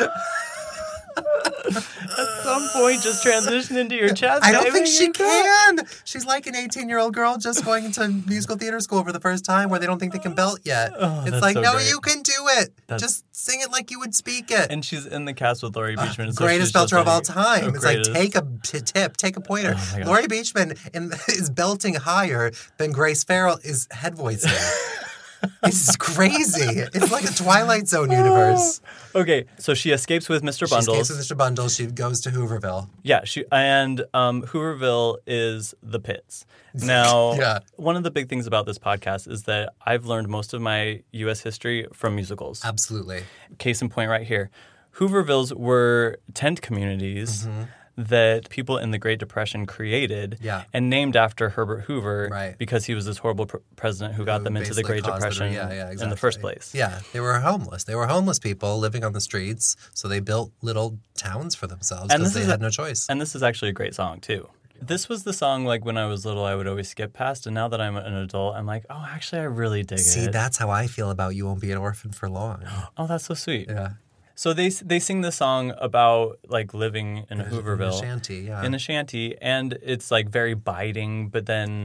At some point, just transition into your chest. I don't baby. think she You can. can. She's like an eighteen-year-old girl just going to musical theater school for the first time where they don't think they can belt yet. Oh, it's that's like, so no, great. you can do it. That's- Just sing it like you would speak it. And she's in the cast with Laurie Beachman. so Greatest she's just belter of all like, time. oh, It's like, greatest. take a t- tip, take a pointer. Oh my gosh. Laurie Beachman in, is belting higher than Grace Farrell is head voicing. This is crazy. It's like a Twilight Zone universe. Okay, so she escapes with Mister She Bundles. escapes with Mister Bundles. She goes to Hooverville. Yeah, she and um, Hooverville is the pits. Now, Yeah. one of the big things about this podcast is that I've learned most of my U S history from musicals. Absolutely. Case in point right here. Hoovervilles were tent communities that people in the Great Depression created Mm-hmm. Yeah. and named after Herbert Hoover Right. because he was this horrible pr- president who got Who them into the basically Great caused it, or- Depression yeah, yeah, in the first exactly. place. Yeah, they were homeless. They were homeless people living on the streets, so they built little towns for themselves And because this they is had a- no choice. And this is actually a great song, too. This was the song, like, when I was little, I would always skip past. And now that I'm an adult, I'm like, oh, actually, I really dig See, it. that's how I feel about You Won't Be an Orphan for Long. Oh, that's so sweet. Yeah. So they they sing this song about, like, living in a In a Hooverville. shanty, yeah. In a shanty. And it's, like, very biting, but then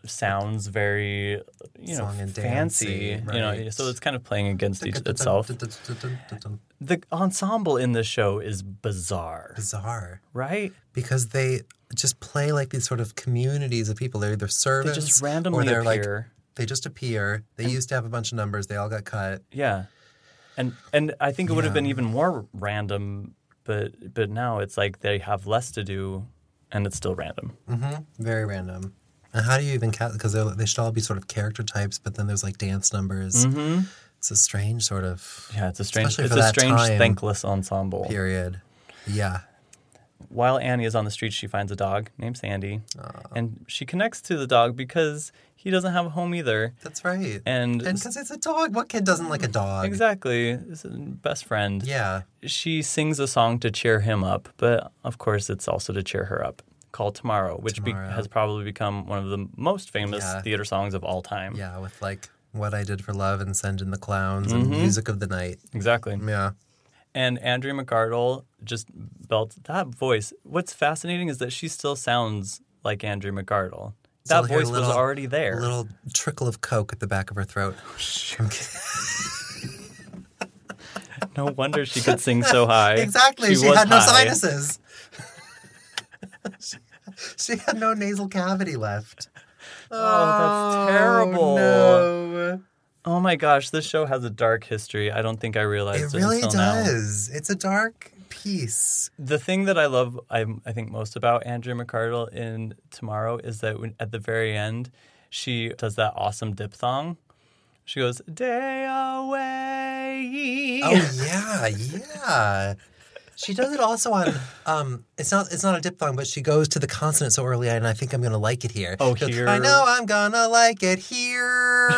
sounds very, you know, Song and fancy. dancey, You know, right. so it's kind of playing against each itself. The ensemble in the show is bizarre, Bizarre. right? Because they just play like these sort of communities of people. They're either servants just or randomly they're appear. like they just appear. They used to have a bunch of numbers. They all got cut. Yeah, and and I think it would have Yeah. been even more random, but but now it's like they have less to do, and it's still random. Mm-hmm. Very random. And how do you even cast? Because they should all be sort of character types, but then there's like dance numbers. Mm-hmm. It's a strange sort of Yeah, it's a strange, Especially it's for a that strange, time thankless ensemble. period. Yeah. While Annie is on the street, she finds a dog named Sandy, and she connects to the dog because he doesn't have a home either. That's right. And because it's a dog. What kid doesn't like a dog? Exactly, it's a best friend. Yeah. She sings a song to cheer him up, but of course, it's also to cheer her up. Called Tomorrow, which be- Tomorrow. has probably become one of the most famous Yeah. theater songs of all time. Yeah, with like What I Did for Love and Send in the Clowns and Music of the Night. Exactly. Yeah. And Andrea McArdle just belts that voice. What's fascinating is that she still sounds like Andrea McArdle. Still That hear a voice little- was already there. A little trickle of coke at the back of her throat. I'm kidding. No wonder she could sing so high. Exactly. She, was had no high. sinuses. she, she had no nasal cavity left. Oh, that's terrible. No. Oh my gosh, this show has a dark history. I don't think I realized It it, really until now. does. It's a dark piece. The thing that I love, I, I think most about Andrea McArdle in Tomorrow is that when, at the very end, she does that awesome diphthong. She goes, day away. Oh yeah, yeah. She does it also on. Um, it's not. It's not a diphthong, but she goes to the consonant so early, and I think I'm gonna like it here. Oh, She goes, here. I know I'm gonna like it here.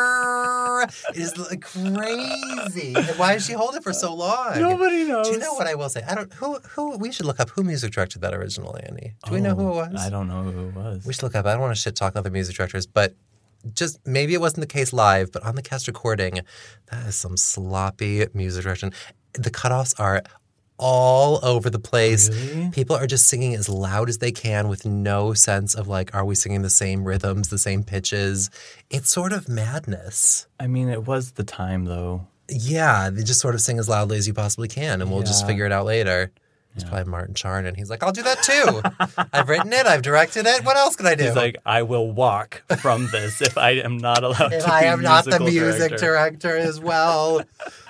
It is like crazy. And why did she hold it for so long? Nobody knows. Do you know what I will say? I don't. Who? Who? We should look up who music directed that original Annie. Do we know who it was? I don't know who it was. We should look up. I don't want to shit talk other music directors, but just maybe it wasn't the case live, but on the cast recording, that is some sloppy music direction. The cutoffs are all over the place. Really? People are just singing as loud as they can with no sense of like, are we singing the same rhythms, the same pitches? It's sort of madness. I mean, it was the time, though. Yeah, they just sort of sing as loudly as you possibly can, and we'll just Yeah. figure it out later. It's probably Martin Charnin. He's like, I'll do that too. I've written it. I've directed it. What else can I do? He's like, I will walk from this if I am not allowed if to I be am not the musical music director. director as well.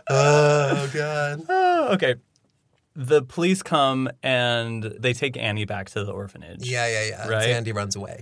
Oh, God. Oh, okay. The police come and they take Annie back to the orphanage. Yeah, yeah, yeah. Right? Sandy runs away.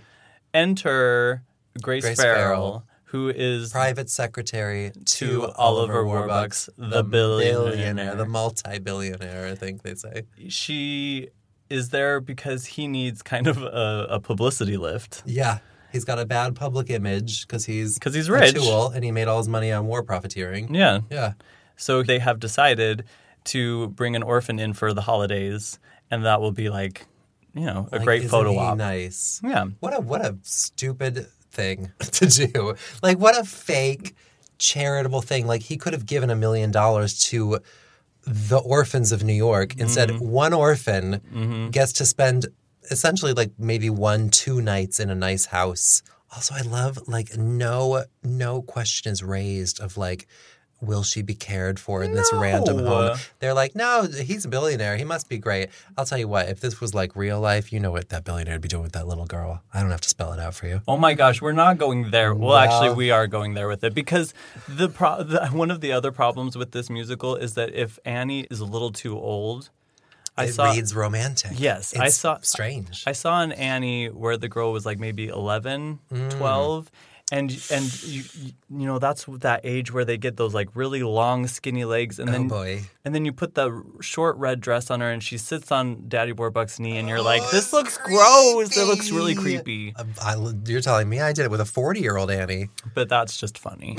Enter Grace, Grace Farrell, Farrell. who is Private secretary to, To Oliver Oliver Warbucks, Warbucks, the billionaire. billionaire, the multi-billionaire, I think they say. she is there because he needs kind of a, a publicity lift. Yeah. He's got a bad public image because he's 'Cause he's a rich. tool, and he made all his money on war profiteering. Yeah. Yeah. So they have decided to bring an orphan in for the holidays, and that will be like, you know, a Like, great isn't photo he op. Nice. Yeah. What a what a stupid thing to do. Like what a fake charitable thing. Like he could have given a million dollars to the orphans of New York and said Mm-hmm. one orphan gets to spend essentially like maybe one, two nights in a nice house. Also, I love like no no question is raised of like, will she be cared for in this No. random home? They're like, no, he's a billionaire. He must be great. I'll tell you what, if this was like real life, you know what that billionaire would be doing with that little girl. I don't have to spell it out for you. Oh my gosh, we're not going there. Well, No. actually, we are going there with it because the, pro- the one of the other problems with this musical is that if Annie is a little too old, I it saw reads romantic. Yes, it's I saw- strange. I saw an Annie where the girl was like maybe eleven, twelve. And and you you know that's that age where they get those like really long skinny legs and oh then boy. and then you put the short red dress on her and she sits on Daddy Warbucks' knee and you're like, Oh, this it's looks gross. It looks really creepy. creepy. I, I- you're telling me I did it with a forty-year-old Annie. But that's just funny.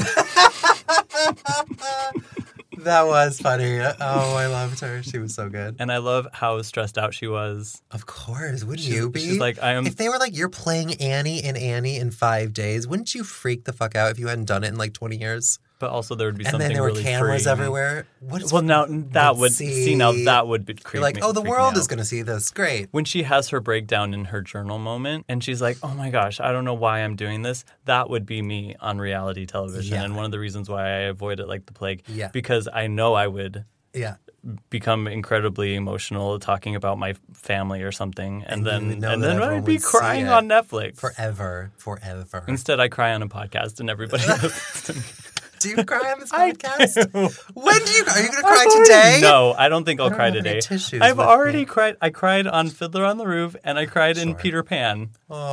That was funny. Oh, I loved her. She was so good. And I love how stressed out she was. Of course. Wouldn't She's- you be? she's like, I am- If they were like, you're playing Annie and Annie in five days, wouldn't you freak the fuck out if you hadn't done it in like twenty years? But also there would be And something then there were really cameras freeing. everywhere. What is Well, now that would see, see now that would be creep You're like, me, oh, the freak me world out. is going to see this. Great. When she has her breakdown in her journal moment and she's like, oh my gosh, I don't know why I'm doing this. That would be me on reality television. Yeah. And one of the reasons why I avoid it like the plague. Yeah. Because I know I would Yeah. become incredibly emotional talking about my family or something. And, And you would then know and that then everyone I'd be would see crying it on Netflix. Forever. Forever. Instead, I cry on a podcast and everybody listens to me. Do you cry on this I podcast? do. When do you Are you going to I've cry already- today? No, I don't think I'll I don't cry have any today. tissues I've with already me. cried. I cried on Fiddler on the Roof and I cried in Sure. Peter Pan.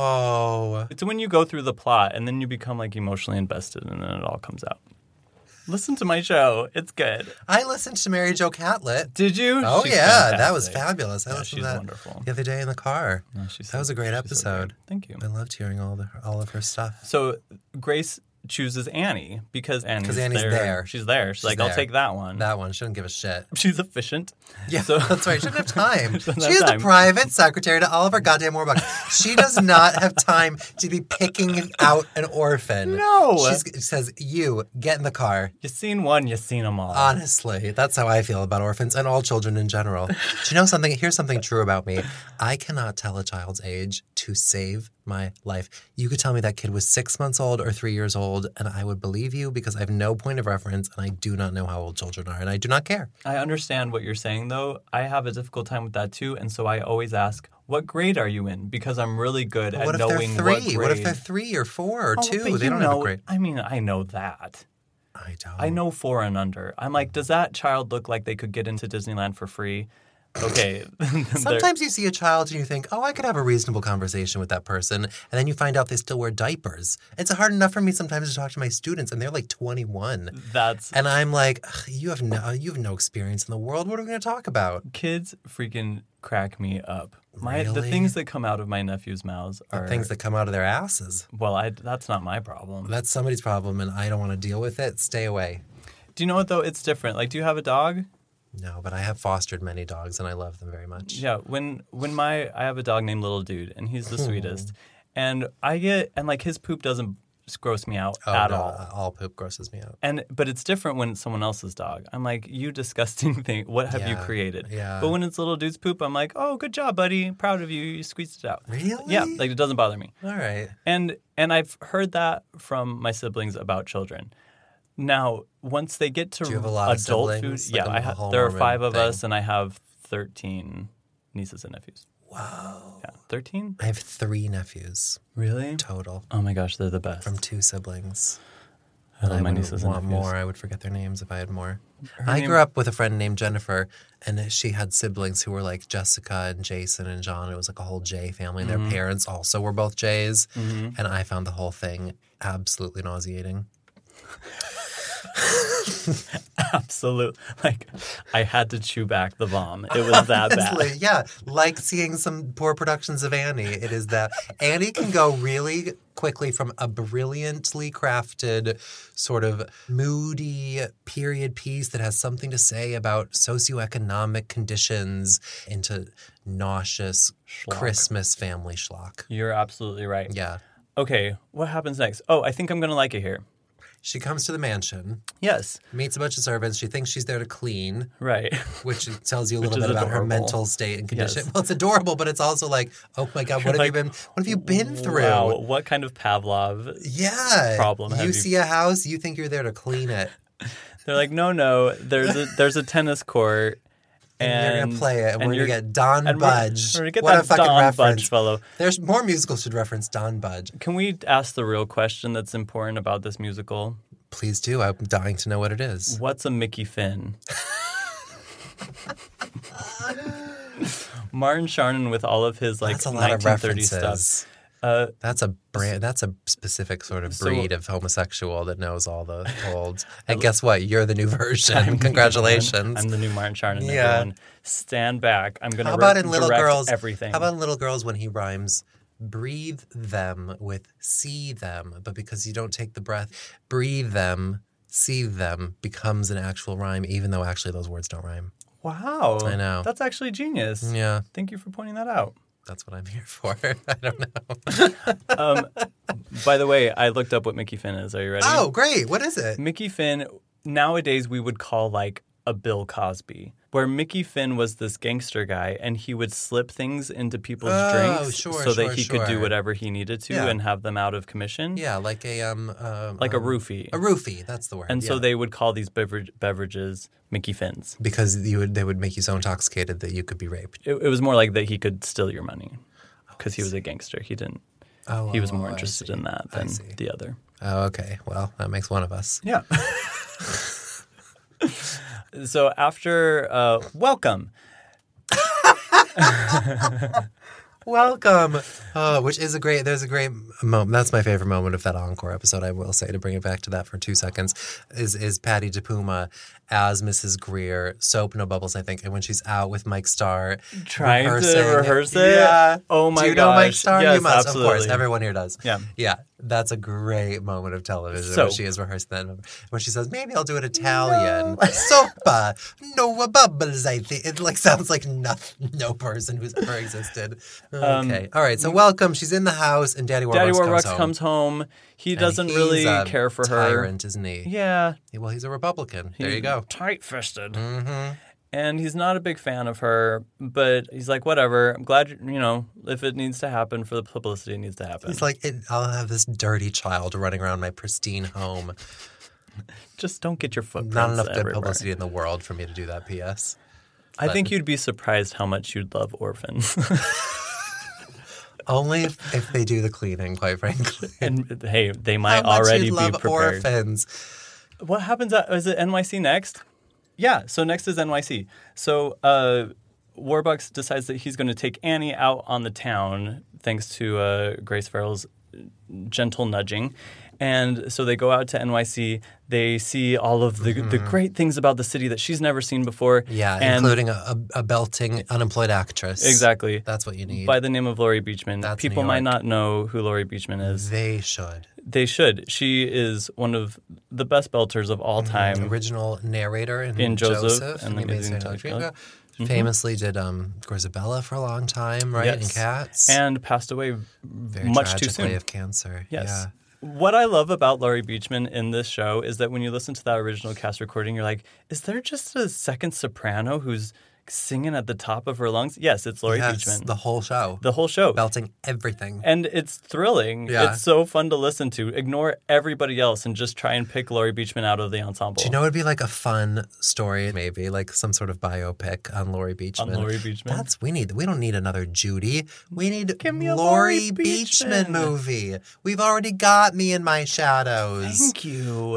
Oh. It's when you go through the plot and then you become like emotionally invested and then it all comes out. Listen to my show. It's good. I listened to Mary Jo Catlett. Did you? Oh, She's yeah. That was fantastic. fabulous. I Yeah, listened she's to that wonderful. the other day in the car. No, she's That was a great she's so episode. great. Thank you. I loved hearing all the all of her stuff. So Grace chooses Annie because Annie's, 'Cause Annie's there. there. She's there. She's, She's like, I'll there. take that one. That one, she doesn't give a shit. She's efficient. Yeah, So that's right. She doesn't have time. She doesn't She's have the time. private secretary to Oliver goddamn Warbucks. She does not have time to be picking out an orphan. No. She's, she says, you, get in the car. You seen one, you seen them all. Honestly, that's how I feel about orphans and all children in general. Do you know something? Here's something true about me. I cannot tell a child's age to save my life. You could tell me that kid was six months old or three years old, and I would believe you because I have no point of reference, and I do not know how old children are, and I do not care. I understand what you're saying, though. I have a difficult time with that, too. And so I always ask, what grade are you in? Because I'm really good at What if they're knowing three? what grade. What if they're three or four or Oh, two? but They you don't know, have a grade. I mean, I know that. I don't. I know four and under. I'm like, does that child look like they could get into Disneyland for free? Okay. They're- Sometimes you see a child and you think, oh, I could have a reasonable conversation with that person. And then you find out they still wear diapers. It's hard enough for me sometimes to talk to my students and they're like twenty-one. that's And I'm like, "Ugh, you have no you have no experience in the world. What are we going to talk about? kids freaking crack me up. My the Really? things that come out of my nephew's mouths The are things that come out of their asses. well, I that's not my problem. That's somebody's problem and I don't want to deal with it. Stay away. Do you know what though? It's different. Like, do you have a dog? No, but I have fostered many dogs and I love them very much. Yeah, when when my I have a dog named Little Dude and he's the sweetest. And I get and like his poop doesn't gross me out Oh, at no, all. all poop grosses me out. And but it's different when it's someone else's dog. I'm like, you disgusting thing. What have you Yeah, created? yeah. But when it's Little Dude's poop, I'm like, oh, good job, buddy. Proud of you. You squeezed it out. Really? Yeah, like it doesn't bother me. All right. And and I've heard that from my siblings about children. Now, once they get to Do you have a lot of adult siblings? food, Like yeah, a I have. whole There are Mormon five of thing? us, and I have thirteen nieces and nephews. Wow. Yeah, thirteen. I have three nephews Really? total Oh my gosh, they're the best. from two siblings. I love I my would nieces and want nephews. more. I would forget their names if I had more. Her I name- grew up with a friend named Jennifer, and she had siblings who were like Jessica and Jason and John. It was like a whole J family. And Mm-hmm. their parents also were both J's. And I found the whole thing absolutely nauseating. Absolute. Like, I had to chew back the bomb. It was that bad. Honestly, yeah, like seeing some poor productions of Annie. It is that Annie can go really quickly from a brilliantly crafted, sort of moody period piece that has something to say about socioeconomic conditions into nauseous Christmas family schlock. You're absolutely right. Yeah. Okay, what happens next? Oh, I think I'm going to like it here. She comes to the mansion, Yes. meets a bunch of servants. She thinks she's there to clean, Right. which tells you a Which little is bit about her adorable. mental state and condition. Yes. Well, it's adorable, but it's also like, oh my God, what have Like, you been? What have you been through? Wow, what kind of Pavlov? Yeah. problem have You you- see a house, you think you're there to clean it. They're like, no, no, there's a there's a tennis court. And, And, you're going to play it. And, we're going to you're- get Don and we're- Budge. We're going to get what that a fucking Don reference. Budge fellow. There's more musicals should reference Don Budge. Can we ask the real question that's important about this musical? Please do. I'm dying to know what it is. What's a Mickey Finn? Martin Charnin with all of his like That's a lot of nineteen thirties references. stuff. Uh, That's a brand. That's a specific sort of So- breed of homosexual that knows all the old. And guess what? You're the new version. Congratulations. I'm the new Martin Charnin. Yeah. Everyone, stand back. I'm going to How about in Little direct Girls? everything. How about in Little Girls when he rhymes breathe them with see them, but because you don't take the breath, breathe them, see them becomes an actual rhyme, even though actually those words don't rhyme. Wow. I know. That's actually genius. Yeah. Thank you for pointing that out. that's what I'm here for. I don't know. Um, by the way, I looked up what Mickey Finn is. Are you ready? Oh, great. What is it? Mickey Finn, nowadays we would call like a Bill Cosby, where Mickey Finn was this gangster guy and he would slip things into people's Oh, drinks sure, so that sure, he could do sure. whatever he needed to Yeah. and have them out of commission. Yeah, like a um, um Like a um, roofie. A roofie. That's the word. And so yeah. they would call these beverage, beverages Mickey Finns. because you would they would make you so intoxicated that you could be raped. It, it was more like that he could steal your money because he was a gangster. He didn't. Oh, He was oh, more I interested see. in that I than see. the other. Oh, okay. Well, that makes one of us. Yeah. So after uh, welcome, Welcome. Oh, which is a great, there's a great moment. That's my favorite moment of that encore episode, I will say, to bring it back to that for two seconds, is is Patty DePuma as Missus Greer, Soap No Bubbles, I think. And when she's out with Mike Starr. trying rehearsing. to rehearse it. Yeah. Oh my Do you know Mike gosh. Starr? Yes, you must, absolutely. of course. Everyone here does. Yeah. Yeah. That's a great moment of television So- when she is rehearsing that moment. When she says, maybe I'll do it Italian. Sopa. No bubbles, I think. It like sounds like no, no person who's ever existed. Okay. All right. So welcome. She's in the house and Daddy Warbucks, Daddy Warbucks comes home. comes home. He And doesn't he's really a care for her. Tyrant, isn't he? Yeah. Well, he's a Republican. There He's you go. Tight-fisted. Mm-hmm. And he's not a big fan of her, but he's like, whatever. I'm glad, you you know, if it needs to happen for the publicity, it needs to happen. He's like, it, I'll have this dirty child running around my pristine home. just don't get your footprints Not enough good everywhere. publicity in the world for me to do that, P S I think you'd be surprised how much you'd love orphans. Only if, if they do the cleaning, quite frankly. And hey, they How might much already you'd be love prepared. orphans. What happens at, is it N Y C next? Yeah, so next is N Y C. So uh, Warbucks decides that he's going to take Annie out on the town thanks to uh, Grace Farrell's gentle nudging. And so they go out to N Y C. They see all of the, the great things about the city that she's never seen before. Yeah, and including a, a, a belting unemployed actress. Exactly. That's what you need. By the name of Laurie Beachman. That's People New might York. not know who Laurie Beachman is. They should. They should. She is one of the best belters of all time. Original narrator in, In Joseph Joseph and and the the Amazing Amazing Technicolor. Technicolor. Famously did um, Gorzabella for a long time, right? Yes. In Cats. And passed away Very much too tragically soon. of cancer. Yes. Yeah. What I love about Laurie Beachman in this show is that when you listen to that original cast recording, you're like, is there just a second soprano who's singing at the top of her lungs? Yes, it's Laurie Yes, Beachman. the whole show. The whole show. Belting everything. And it's thrilling. Yeah. It's so fun to listen to. Ignore everybody else and just try and pick Laurie Beachman out of the ensemble. Do you know it would be like a fun story, maybe, like some sort of biopic on Laurie Beachman? On Laurie Beachman? That's, we need, we don't need another Judy. We need Give me a Laurie Laurie Beachman Beachman. movie. We've already got Me in My Shadows. Thank you.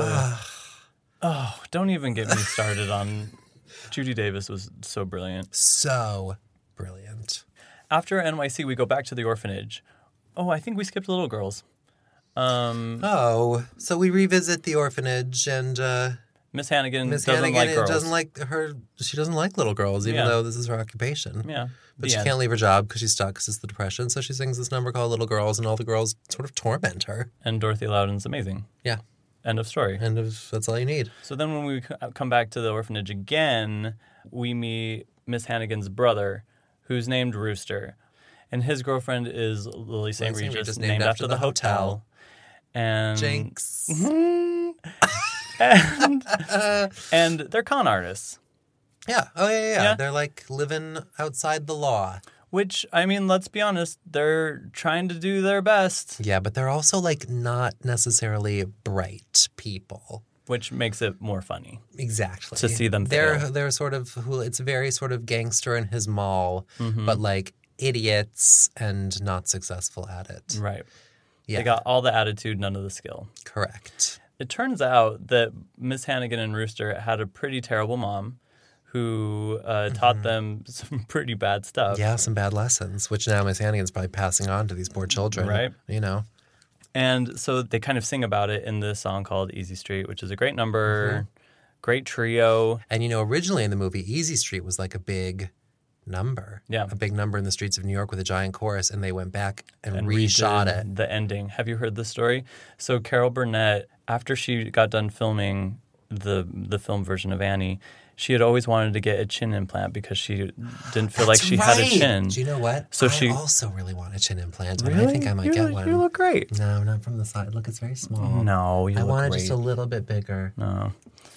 oh, don't even get me started on... Judy Davis was so brilliant. So brilliant. After N Y C, we go back to the orphanage. Oh, I think we skipped Little Girls. Um, Oh, so we revisit the orphanage and uh, Miss Hannigan Miss doesn't Hannigan like girls. doesn't like her. She doesn't like little girls, even Yeah. though this is her occupation. Yeah. But the she end. can't leave her job because she's stuck because it's the depression. So she sings this number called Little Girls, and all the girls sort of torment her. And Dorothy Loudon's amazing. Yeah. End of story. And if that's all you need. So then when we c- come back to the orphanage again, we meet Miss Hannigan's brother, who's named Rooster. And his girlfriend is Lily Saint Saint Regis, Regis, named, after, the hotel. And, Jinx. and, and they're con artists. Yeah. Oh, yeah, yeah, yeah. Yeah. They're like living outside the law. Which, I mean, let's be honest, they're trying to do their best, Yeah, but they're also like not necessarily bright people. which makes it more funny. Exactly. To see them They're fail. they're sort of who it's very sort of gangster in his mall, Mm-hmm. but like idiots and not successful at it. Right. Yeah. They got all the attitude, none of the skill. Correct. It turns out that Miss Hannigan and Rooster had a pretty terrible mom who uh, taught them some pretty bad stuff. Yeah, some bad lessons, which now Miss Hannigan's probably passing on to these poor children. Right. You know. And so they kind of sing about it in this song called Easy Street, which is a great number, great trio. And you know, originally in the movie, Easy Street was like a big number. Yeah. A big number in the streets of New York with a giant chorus, and they went back and, And reshot redid it. the ending. Have you heard this story? So Carol Burnett, after she got done filming the the film version of Annie, she had always wanted to get a chin implant because she didn't feel like That's she right. had a chin. Do you know what? So I she also really want a chin implant. And really? I think I might you, get one. You look great. No, not from the side. Look, it's very small. No, you I look want it great. just a little bit bigger. No.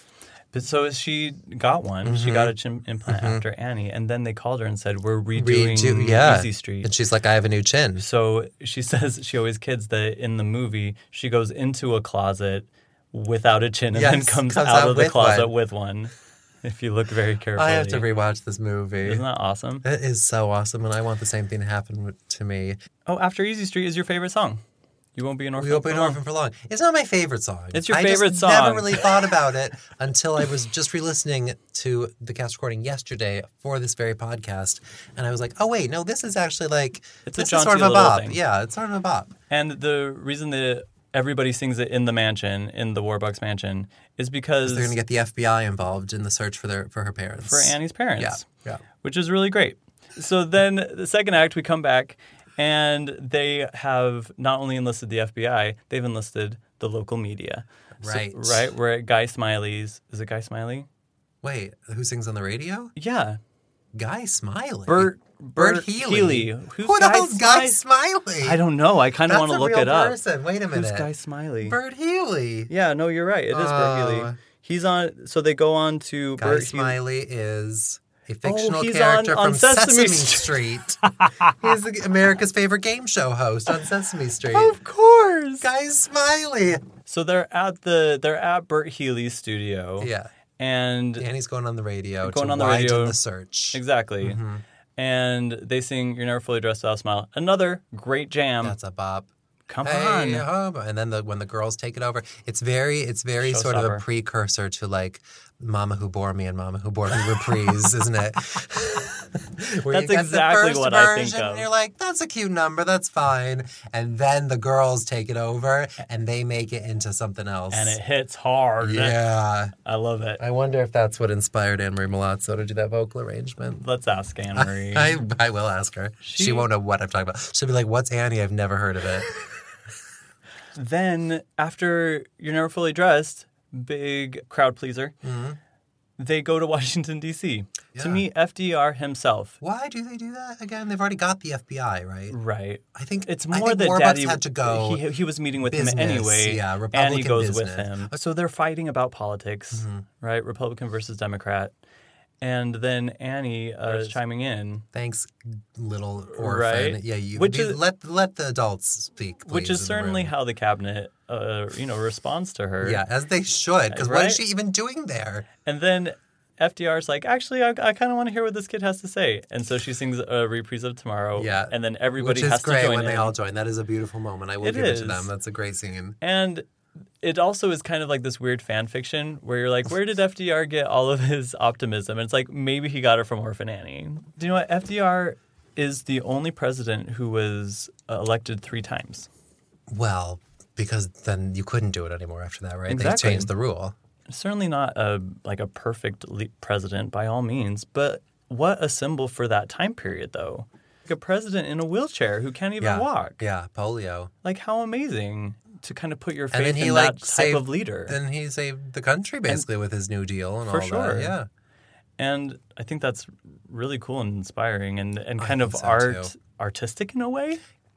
But so she got one. Mm-hmm. She got a chin implant mm-hmm. after Annie, and then they called her and said, "We're redoing Redo, yeah. Easy Street." And she's like, "I have a new chin." So she says she always kids that in the movie she goes into a closet without a chin and Yes, then comes, comes out, out of the with closet one. with one. If you look very carefully, I have to rewatch this movie. Isn't that awesome? It is so awesome, and I want the same thing to happen with- to me. Oh, After Easy Street is your favorite song. You won't be an orphan. We won't be for an long. orphan for long. It's not my favorite song. It's your I favorite just song. never really thought about it until I was just re-listening to the cast recording yesterday for this very podcast, and I was like, "Oh wait, no, this is actually like It's a this is jaunty sort of a little bop. thing. Yeah, it's sort of a bop." And the reason that everybody sings it in the mansion, in the Warbucks mansion, is because They're going to get the F B I involved in the search for their for her parents, for Annie's parents. Yeah, yeah. Which is really great. So then the second act, we come back, and they have not only enlisted the F B I, they've enlisted the local media. Right. So, right? We're at Guy Smiley's. Is it Guy Smiley? Wait, who sings on the radio? Yeah. Guy Smiley. Bert Bert, Bert Healy. Who's Who the Guy hell's Guy Smiley? Smiley? I don't know. I kind of want to That's a look real it up. person. Wait a minute. Who's Guy Smiley? Bert Healy. Yeah, no, you're right. It is Bert Oh. Healy. He's on. So they go on to Guy Bert Smiley is a fictional he's character on- on from Sesame Sesame, Street. He's the- America's favorite game show host on Sesame Street. Healy. Of course. Guy Smiley. So they're at the they're at Bert Healy's studio. Yeah. And Annie's going on the radio Going to on the widen radio. the search. exactly. Mm-hmm. And they sing "You're Never Fully Dressed Without a Smile." Another great jam. That's a bop. Come Hey, on. home. And then the, when the girls take it over, it's very, it's very sort of a Showstopper. precursor to like "Mama Who Bore Me" and "Mama Who Bore Me" reprise, isn't it? Where That's you get exactly the first what I think version, of. And you're like, that's a cute number, that's fine. And then the girls take it over and they make it into something else. And it hits hard. yeah. I love it. I wonder if that's what inspired Anne Marie Milazzo to do that vocal arrangement. Let's ask Anne Marie. I, I will ask her. She, She- won't know what I'm talking about. She'll be like, "What's Annie? I've never heard of it." Then after "You're Never Fully Dressed," big crowd pleaser, Mm-hmm. they go to Washington, D C Yeah. to meet F D R himself. Why do they do that again? They've already got the F B I, right? Right. I think It's I more think that Warbucks Daddy had to go. He, he was meeting with business, him anyway. yeah, and he Republican goes with business. him. So they're fighting about politics, Mm-hmm. right? Republican versus Democrat. And then Annie uh, is chiming in, Thanks, little orphan. Right. Yeah, you Which you- is- let let the adults speak, please, which is in the certainly room. how the cabinet, uh, you know, responds to her. Yeah, as they should. Because what Right? is she even doing there? And then F D R's like, actually, I, I kind of want to hear what this kid has to say. And so she sings a reprise of Tomorrow. Yeah, And then everybody Which is has great to join when they in. all join. That is a beautiful moment. I will It give it to is. them. That's a great scene. And it also is kind of like this weird fan fiction where you're like, where did F D R get all of his optimism? And it's like, maybe he got it from Orphan Annie. Do you know what? F D R is the only president who was uh, elected three times. Well, because then you couldn't do it anymore after that, right? Exactly. They changed the rule. Certainly not a like a perfect le- president by all means, but what a symbol for that time period, though. Like a president in a wheelchair who can't even yeah. walk. Yeah, polio. Like, how amazing to kind of put your And faith then he in like that type saved, of leader. Then he saved the country basically with his New Deal and For all sure. that. Yeah. And I think that's really cool and inspiring and, and I kind of think so, art too. artistic in a way.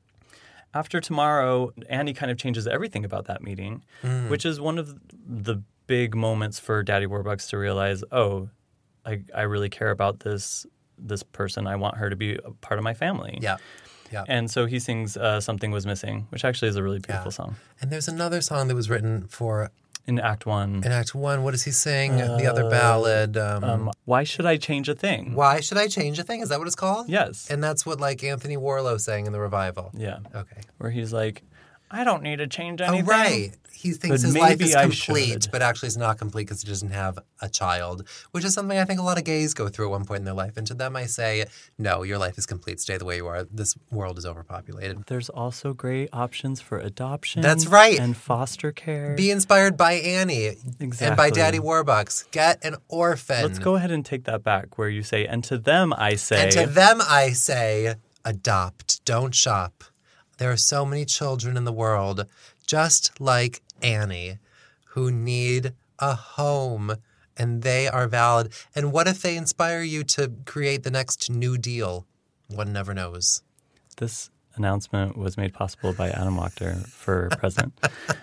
After Tomorrow, Annie kind of changes everything about that meeting, Mm. which is one of the big moments for Daddy Warbucks to realize, oh, I, I really care about this this person. I want her to be a part of my family. Yeah. Yeah. And so he sings uh, Something Was Missing, which actually is a really beautiful Yeah. song. And there's another song that was written for In Act One, in Act One. What does he sing? the other ballad. Um, um, Why Should I Change a Thing? Why Should I Change a Thing? Is that what it's called? Yes. And that's what like Anthony Warlow sang in the revival. Yeah. Okay. Where he's like, I don't need to change anything. Oh, right. He thinks But his life maybe is I complete, should. but actually it's not complete because he doesn't have a child, which is something I think a lot of gays go through at one point in their life. And to them I say, no, your life is complete. Stay the way you are. This world is overpopulated. There's also great options for adoption. That's right. And foster care. Be inspired by Annie and by Exactly. Daddy Warbucks. Get an orphan. Let's go ahead and take that back where you say, and to them I say. And to them I say, adopt. Don't shop. There are so many children in the world, just like Annie, who need a home, and they are valid. And what if they inspire you to create the next New Deal? One never knows. This announcement was made possible by Adam Wachter for president.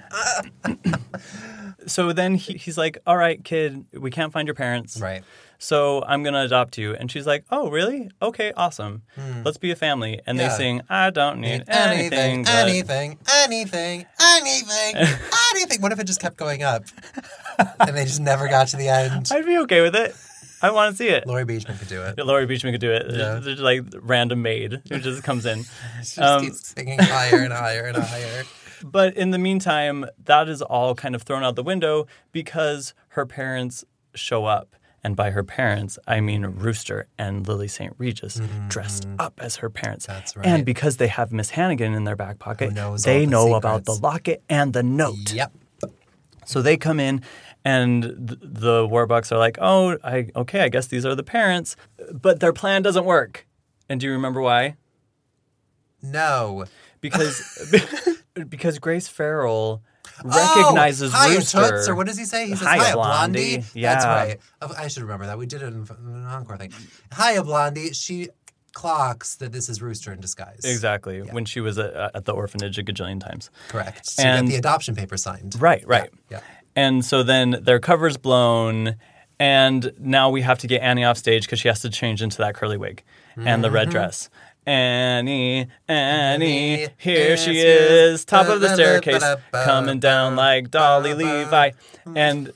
So then he, he's like, all right, kid, we can't find your parents. Right. So I'm going to adopt you. And she's like, oh, really? Okay, awesome. Hmm. Let's be a family. And Yeah. they sing, I don't need anything. Anything, but... anything, anything, anything, anything. What if it just kept going up? And they just never got to the end? I'd be okay with it. I want to see it. Laurie Beachman could do it. Laurie Beachman could do it. Yeah. There's like random maid who just comes in. She just Um, keeps singing higher and higher and higher. But in the meantime, that is all kind of thrown out the window because her parents show up. And by her parents, I mean Rooster and Lily Saint Regis mm-hmm. dressed up as her parents. That's right. And because they have Miss Hannigan in their back pocket, Who knows they all the know secrets. about the locket and the note. Yep. So they come in, and th- the Warbucks are like, oh, I, okay, I guess these are the parents. But their plan doesn't work. And do you remember why? No. Because because Grace Farrell recognizes oh, hi, Rooster. Toots, or what does he say? He says, Hiya, hiya, Blondie. Blondie. Yeah. That's right. Oh, I should remember that. We did it in, in an encore thing. Hiya, Blondie. She clocks that this is Rooster in disguise. Exactly. Yeah. When she was at, at the orphanage a gajillion times. Correct. To And- get the adoption paper signed. Right, right. Yeah. yeah. And so then their cover's blown, and now we have to get Annie off stage because she has to change into that curly wig and Mm-hmm. the red dress. Annie, Annie, Annie, here yes, she yes. is, top of the staircase, Ba-da-ba-da-ba, coming down like Dolly ba-ba. Levi. And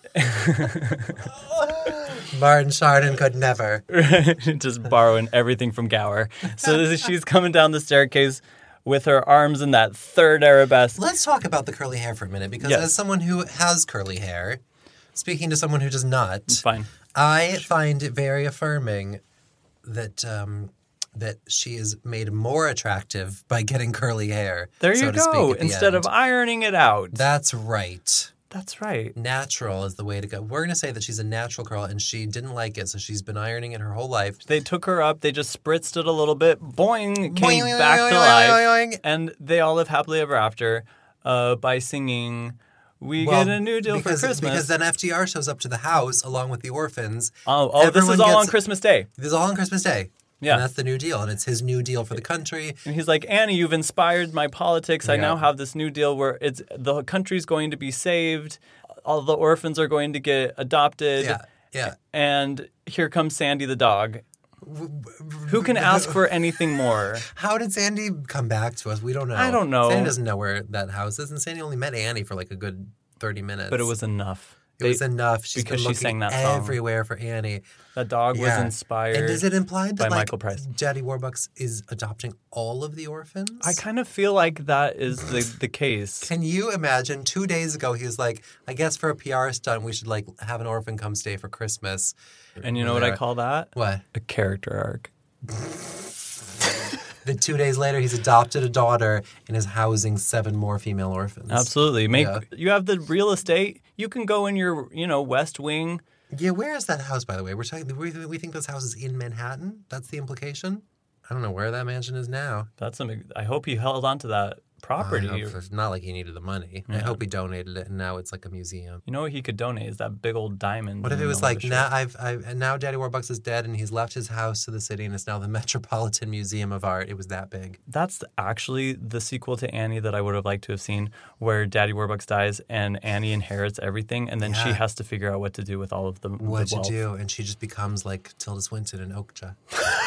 Martin Chardin could never. just borrowing everything from Gower. So this is, she's coming down the staircase with her arms in that third arabesque. Let's talk about the curly hair for a minute, because Yes. as someone who has curly hair, speaking to someone who does not, Fine. I find it very affirming that um, that she is made more attractive by getting curly hair. There so you to speak, go. at the Instead end. of ironing it out. That's right. That's right. Natural is the way to go. We're going to say that she's a natural girl, and she didn't like it, so she's been ironing it her whole life. They took her up, they just spritzed it a little bit, boing, came Boing, boing, back boing, to boing, life, boing, boing. and they all live happily ever after uh, by singing, we Well, get a new deal because, for Christmas. Because then F D R shows up to the house along with the orphans. oh, oh this Everyone is all gets- on Christmas Day. This is all on Christmas Day. Yeah. And that's the New Deal, and it's his New Deal for the country. And he's like, Annie, you've inspired my politics. I Yeah. now have this new deal where it's the country's going to be saved. All the orphans are going to get adopted. Yeah, yeah. And here comes Sandy the dog. Who can ask for anything more? How did Sandy come back to us? We don't know. I don't know. Sandy doesn't know where that house is, and Sandy only met Annie for like a good thirty minutes. But it was enough. It was enough. She's because been she looking sang that song. everywhere for Annie. The dog Yeah. was inspired. And is it implied that by like Michael Price. Daddy Warbucks is adopting all of the orphans? I kind of feel like that is the, the case. Can you imagine? Two days ago, he was like, "I guess for a P R stunt, we should like have an orphan come stay for Christmas." And you know what I call that? What? A character arc. Then two days later, he's adopted a daughter and is housing seven more female orphans. Absolutely. Make Yeah. you have the real estate. You can go in your, you know, West Wing. Yeah, where is that house, by the way? We're talking. We, we think this house is in Manhattan. That's the implication. I don't know where that mansion is now. That's a. I hope he held on to that property. I hope- it's not like he needed the money. I Yeah. hope he donated it, and now it's like a museum. You know what he could donate is that big old diamond. What if in it the was middle of like the now shirt. I've, I've and now Daddy Warbucks is dead and he's left his house to the city and it's now the Metropolitan Museum of Art. It was that big. That's actually the sequel to Annie that I would have liked to have seen, where Daddy Warbucks dies and Annie inherits everything, and then she Yeah. has to figure out what to do with all of the, the What'd you wealth. do? And she just becomes like Tilda Swinton in Okja.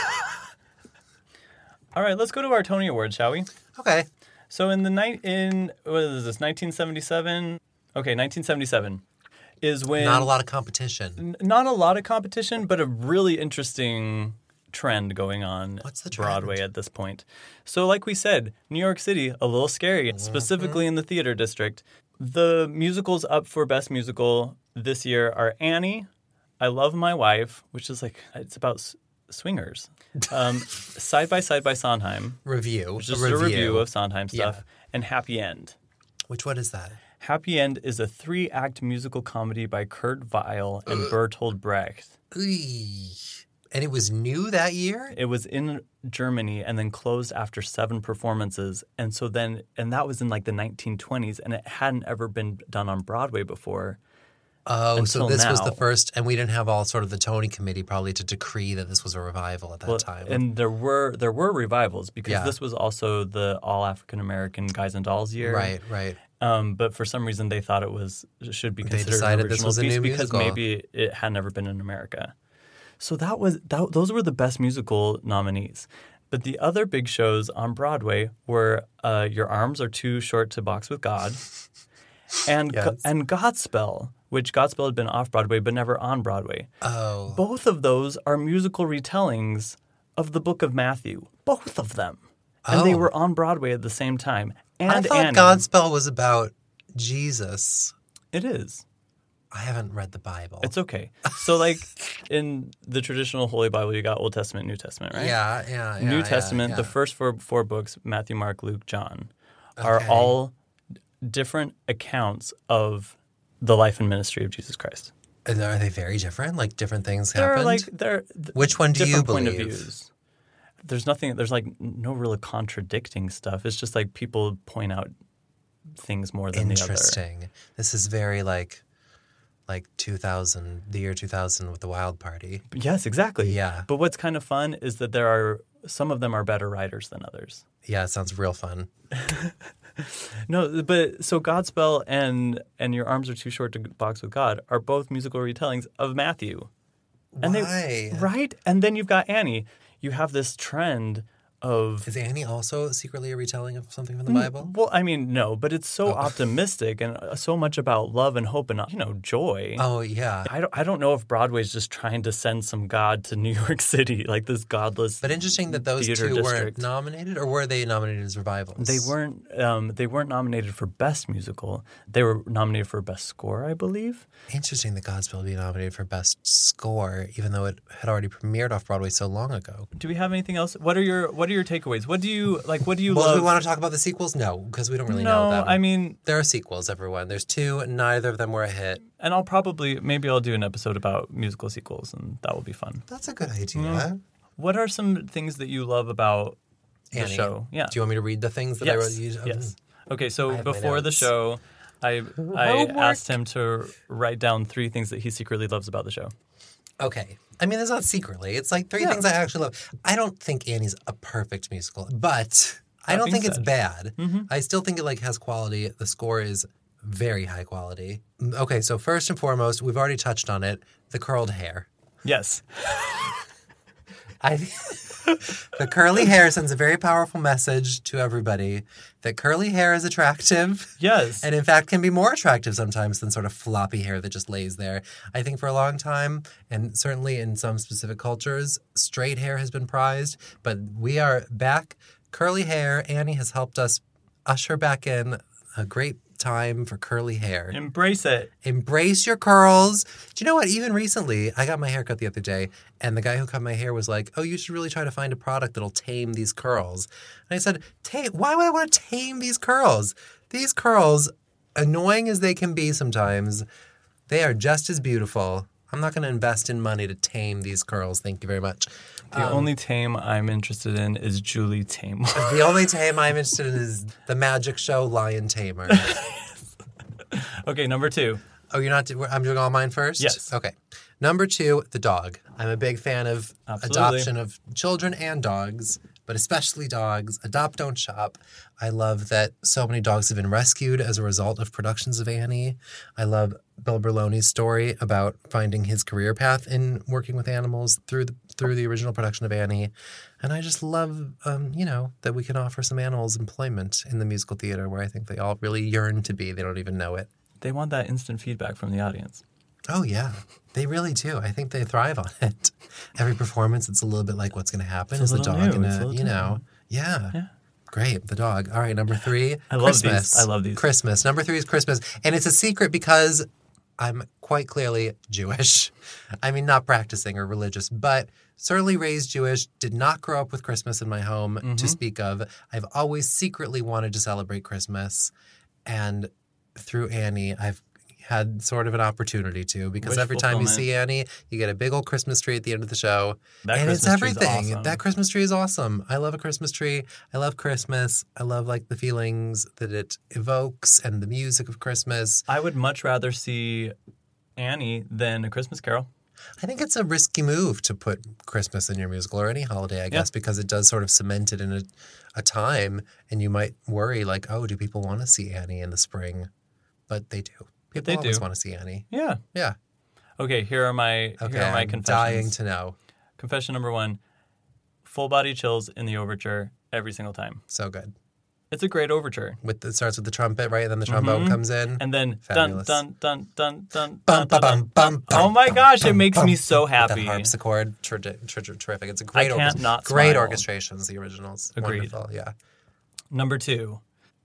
All right, let's go to our Tony Awards, shall we? Okay. So in the night in what is this? nineteen seventy-seven. Okay, nineteen seventy-seven is when Not a lot of competition. n- not a lot of competition, but a really interesting trend going on What's the trend? Broadway at this point. So like we said, New York City, a little scary, Mm-hmm. specifically in the theater district. The musicals up for Best Musical this year are Annie, I Love My Wife, which is like, it's about s- swingers. Um, Side by Side by Sondheim, Review. which is a review of Sondheim stuff, Yeah. and Happy End. Which one is that? Happy End is a three-act musical comedy by Kurt Weill and Bertolt Brecht. Eey. And it was new that year? It was in Germany and then closed after seven performances. And so then, and that was in like the nineteen twenties, and it hadn't ever been done on Broadway before. Oh, so until this was now. the first, and we didn't have all sort of the Tony committee probably to decree that this was a revival at that Well, time. And there were there were revivals because Yeah. this was also the all African American Guys and Dolls year. Right, right. Um, but for some reason they thought it was should be They considered decided an this original was a piece new because musical. maybe it had never been in America. So that was that, those were the best musical nominees. But the other big shows on Broadway were uh, Your Arms Are Too Short to Box with God and Yes. and Godspell, which Godspell had been off Broadway but never on Broadway. Oh. Both of those are musical retellings of the Book of Matthew. Both of them. And they Oh. were on Broadway at the same time. And I thought Annie. Godspell was about Jesus. It is. I haven't read the Bible. It's okay. So, like, in the traditional Holy Bible, you got Old Testament, New Testament, right? Yeah, yeah, yeah. New yeah, Testament, yeah. the first four, four books, Matthew, Mark, Luke, John, are Okay. all different accounts of the life and ministry of Jesus Christ. And are they very different? Like different things They're happened? like, they're th- Which one do you different point believe? of views. There's nothing, there's like no really contradicting stuff. It's just like people point out things more than the other. Interesting. This is very like like two thousand, the year two thousand with the Wild Party. Yes, exactly. Yeah. But what's kind of fun is that there are, some of them are better writers than others. Yeah, it sounds real fun. No, but so Godspell and and Your Arms Are Too Short to Box with God are both musical retellings of Matthew. And Why? They, right? And then you've got Annie. You have this trend of Is Annie also secretly a retelling of something from Mm, the Bible? well, I mean, no, but it's so Oh. optimistic and uh, so much about love and hope and, you know, joy. Oh, yeah. I don't, I don't know if Broadway's just trying to send some God to New York City, like this godless. But interesting that those two theater weren't district. nominated, or were they nominated as revivals? They weren't. Um, they weren't nominated for Best Musical. They were nominated for Best Score, I believe. Interesting that Godspell be nominated for Best Score, even though it had already premiered off Broadway so long ago. Do we have anything else? What are your What are your takeaways? What do you like? What do you Well, love? do we want to talk about the sequels? No, because we don't really no, know them. I mean, There are sequels, everyone. There's two, and neither of them were a hit. and I'll probably maybe I'll do an episode about musical sequels, and that will be fun. That's a good idea. Mm. What are some things that you love about the Annie, show? Yeah. Do you want me to read the things that I wrote? yes. You- yes. Okay, I so have my before the notes. show, I I asked him to write down three things that he secretly loves about the show. Okay. I mean, it's not secretly. It's like three Yeah. things I actually love. I don't think Annie's a perfect musical, but I That don't being think it's said. bad. Mm-hmm. I still think it like has quality. The score is very high quality. Okay, so first and foremost, we've already touched on it, the curled hair. Yes. I the curly hair sends a very powerful message to everybody that curly hair is attractive. Yes. And in fact, can be more attractive sometimes than sort of floppy hair that just lays there. I think for a long time, and certainly in some specific cultures, straight hair has been prized. But we are back. Curly hair. Annie has helped us usher back in a great time for curly hair. Embrace it. Embrace your curls. Do you know what? Even recently, I got my hair cut the other day, and the guy who cut my hair was like, oh, you should really try to find a product that'll tame these curls. And I said, "Tame? Why would I want to tame these curls? These curls, annoying as they can be sometimes, they are just as beautiful. I'm not going to invest in money to tame these curls. Thank you very much." The only tame I'm interested in is Julie Taymor. The only tame I'm interested in is the magic show Lion Tamer. Okay, number two. Oh, you're not. Do- I'm doing all mine first? Yes. Okay. Number two, the dog. I'm a big fan of Absolutely. adoption of children and dogs, but especially dogs. Adopt, don't shop. I love that so many dogs have been rescued as a result of productions of Annie. I love Bill Berloni's story about finding his career path in working with animals through the through the original production of Annie. And I just love, um, you know, that we can offer some animals employment in the musical theater where I think they all really yearn to be. They don't even know it. They want that instant feedback from the audience. Oh, yeah. They really do. I think they thrive on it. Every performance, it's a little bit like what's going to happen. It's a Is the little dog new. going It's a to, little you know? Yeah. Yeah. Great. The dog. All right. Number three, I love Christmas. these. I love these. Christmas. Number three is Christmas. And it's a secret because I'm quite clearly Jewish. I mean, not practicing or religious, but certainly raised Jewish, did not grow up with Christmas in my home Mm-hmm. to speak of. I've always secretly wanted to celebrate Christmas. And through Annie, I've had sort of an opportunity to because Wish every time you fulfillment. see Annie, you get a big old Christmas tree at the end of the show. That and it's Christmas tree is everything. awesome. That Christmas tree is awesome. I love a Christmas tree. I love Christmas. I love like the feelings that it evokes and the music of Christmas. I would much rather see Annie than A Christmas Carol. I think it's a risky move to put Christmas in your musical or any holiday, I guess, yeah. because it does sort of cement it in a, a time, and you might worry, like, oh, do people want to see Annie in the spring? But they do. People they always do. want to see Annie. Yeah. Yeah. Okay, here are my okay, here are my I'm confessions. dying to know. Confession number one, full body chills in the overture every single time. So good. It's a great overture. With the, it starts with the trumpet, right? And then the trombone mm-hmm. comes in. And then Fabulous. dun, dun, dun, dun, bum, dun, dun, bum, dun. bum, bum, Oh my gosh, bum, it makes bum, me so happy. The harpsichord, ter- ter- ter- terrific. It's a great, I can't orchest- not great smile. orchestrations, the originals. Agreed. Wonderful, yeah. Number two,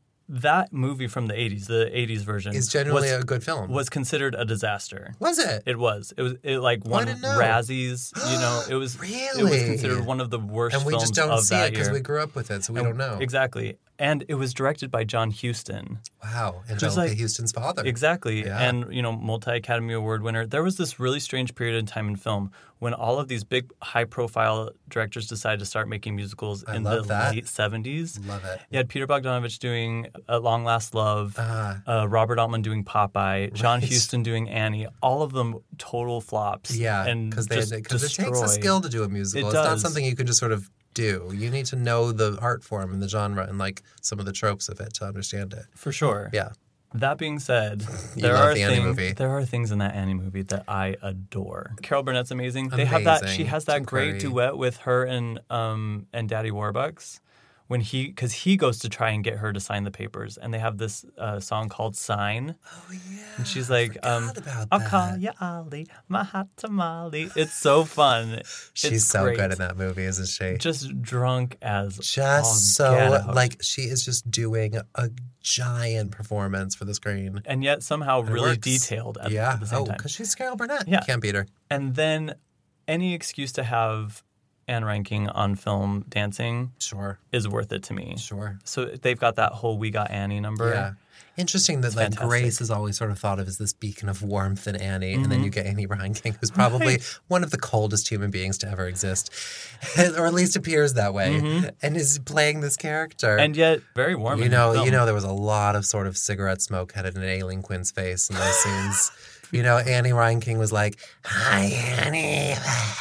that movie from the eighties, the eighties version, is generally was, a good film. was considered a disaster. Was it? It was. It was it like Well, I won didn't know. Razzies. You know, it was Really? It was considered one of the worst and we films just don't of see that it because year. we grew up with it, so we And- don't know. Exactly. And it was directed by John Huston. Wow. Who's Angelica like- Houston's father. Exactly. Yeah. And, you know, multi-Academy Award winner. There was this really strange period in time in film when all of these big, high-profile directors decided to start making musicals I in the love that. late seventies. Love it. You had Peter Bogdanovich doing At Long Last Love, Uh, uh, Robert Altman doing Popeye, John Right. Huston doing Annie. All of them total flops. yeah, and because just it takes a destroy. skill to do a musical. It it's not does. something you can just sort of do. You need to know the art form and the genre and like some of the tropes of it to understand it. For sure. Yeah. That being said, You there love are the Annie things movie. there are things in that Annie movie that I adore. Carol Burnett's amazing. They have that. She Amazing. has that Tim great Curry. duet with her and um and Daddy Warbucks when he because he goes to try and get her to sign the papers, and they have this uh, song called "Sign." Oh yeah. And she's like, um, about "I'll that. call you Ollie, my hot tamale." It's so fun. She's It's so great. good in that movie, isn't she? Just drunk as all Just so get out. like she is just doing a giant performance for the screen. and yet somehow And it really works. detailed at, yeah. at the same oh, time. because she's Carol Burnett. Yeah. Can't beat her. And then any excuse to have Anne Reinking on film dancing Sure. is worth it to me. Sure. So they've got that whole We Got Annie number. Yeah. Interesting that like fantastic. Grace is always sort of thought of as this beacon of warmth in Annie, and then you get Annie Reinking, who's probably Right. one of the coldest human beings to ever exist, or at least appears that way, and is playing this character. And yet very warm. you in know, the film. you know, there was a lot of sort of cigarette smoke headed in Aileen Quinn's face in those scenes. You know, Annie Reinking was like, "Hi, Annie."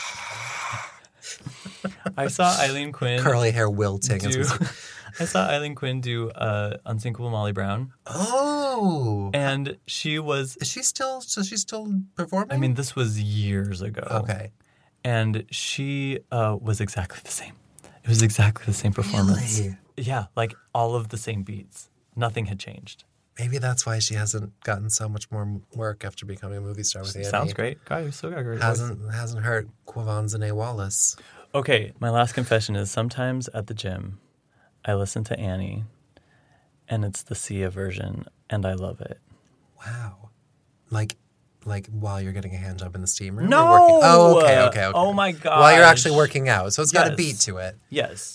I saw Eileen Quinn Curly hair wilting. as do. we see. I saw Eileen Quinn do uh, Unsinkable Molly Brown, Oh, and she was. is she still? So she's still performing? I mean, this was years ago. okay. And she uh, was exactly the same. It was exactly the same performance. Really? Yeah, like all of the same beats. Nothing had changed. Maybe that's why she hasn't gotten so much more work after becoming a movie star with Annie. Sounds great. God, you still got a great voice. Hasn't hasn't hurt Quavon Zane Wallace. Okay, my last confession is sometimes at the gym, I listen to Annie, and it's the Sia version, and I love it. Wow, like like while you're getting a hand job in the steam room. or No! working? Oh, okay, okay, okay. Oh my gosh. While you're actually working out, so it's got a Yes. beat to it. Yes.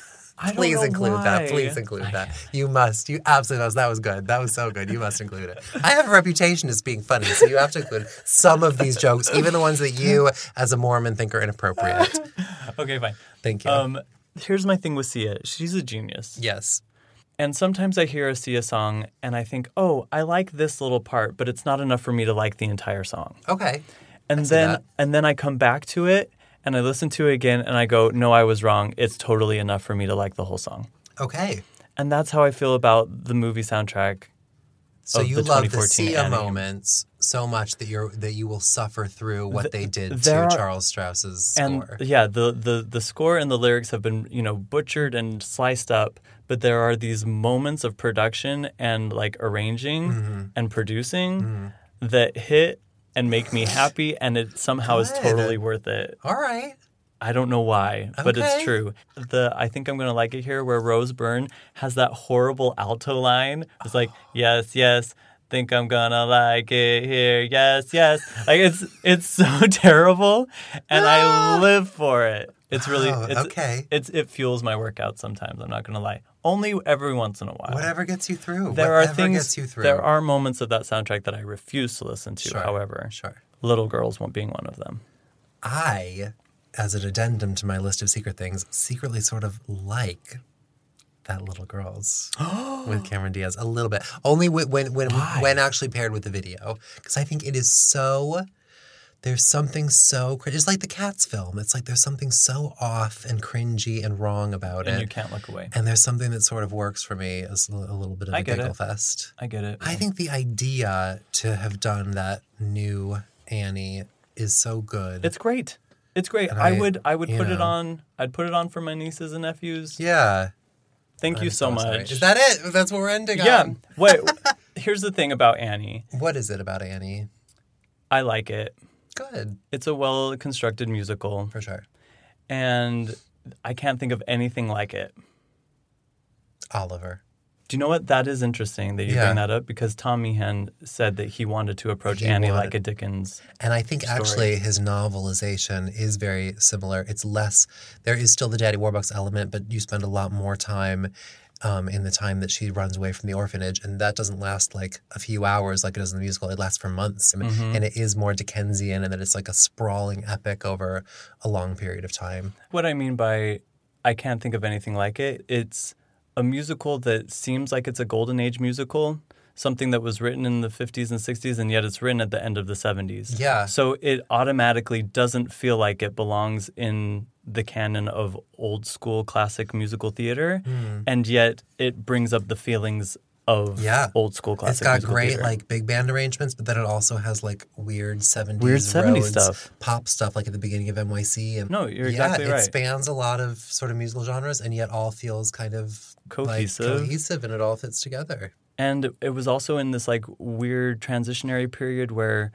I Please don't know include why. that. Please include that. You must. You absolutely must. That was good. That was so good. You must include it. I have a reputation as being funny, so you have to include some of these jokes, even the ones that you, as a Mormon, think are inappropriate. Okay, fine. Thank you. Um, here's my thing with Sia. She's a genius. yes. And sometimes I hear a Sia song and I think, oh, I like this little part, but it's not enough for me to like the entire song. Okay. And see then that. and then I come back to it and I listen to it again and I go, no, I was wrong. It's totally enough for me to like the whole song. Okay. And that's how I feel about the movie soundtrack. So of you the love the twenty fourteen Sia Annie. moments so much that you're that you will suffer through what they did to there are- Charles Strauss's And score. yeah, the, the the score and the lyrics have been, you know, butchered and sliced up, but there are these moments of production and like arranging Mm-hmm. and producing that hit and make me happy, and it somehow is Good. totally worth it. All right. I don't know why, but it's Okay. true. The I think I'm gonna like it here, where Rose Byrne has that horrible alto line. It's like, yes, yes, think I'm gonna like it here, yes, yes. Like it's it's so terrible, and I live for it. It's really Oh, it's, okay. It's it fuels my workout sometimes. I'm not gonna lie. Only every once in a while. Whatever gets you through. There Whatever are things. gets you through. There are moments of that soundtrack that I refuse to listen to. Sure, However, sure. Little Girls won't being one of them. I, as an addendum to my list of secret things, secretly sort of like That Little Girls with Cameron Diaz. A little bit. Only when when when, when actually paired with the video. Because I think it is so... There's something so... It's like the Cats film. It's like there's something so off and cringy and wrong about and it. you can't look away. And there's something that sort of works for me as a little bit of I a get giggle it. fest. I get it. I think the idea to have done that new Annie is so good. It's great. It's great. And I, I- would I would you put it know. on I'd put it on for my nieces and nephews. Yeah. Thank you I'm so sorry. much. Is that it? That's what we're ending Yeah. on? Wait. Here's the thing about Annie. What is it about Annie? I like it. Good. It's a well-constructed musical, For sure. and I can't think of anything like it. Oliver. Do you know what? That is interesting that you Yeah. bring that up because Tom Meehan said that he wanted to approach He Annie wanted- like a Dickens. And I think Story. actually his novelization is very similar. It's less, there is still the Daddy Warbucks element, but you spend a lot more time um, in the time that she runs away from the orphanage. And that doesn't last like a few hours like it does in the musical. It lasts for months. Mm-hmm. And it is more Dickensian and that it's like a sprawling epic over a long period of time. What I mean by I can't think of anything like it, it's a musical that seems like it's a golden age musical, something that was written in the fifties and sixties, and yet it's written at the end of the seventies. Yeah. So it automatically doesn't feel like it belongs in the canon of old school classic musical theater, Mm. and yet it brings up the feelings of Yeah. old school classic It's got musical great theater. like big band arrangements, but then it also has like weird seventies, Weird seventies Rhodes stuff. pop stuff like at the beginning of N Y C. And No, you're yeah, exactly it right. spans a lot of sort of musical genres, and yet all feels kind of Cohesive. like cohesive, and it all fits together. And it was also in this like weird transitionary period where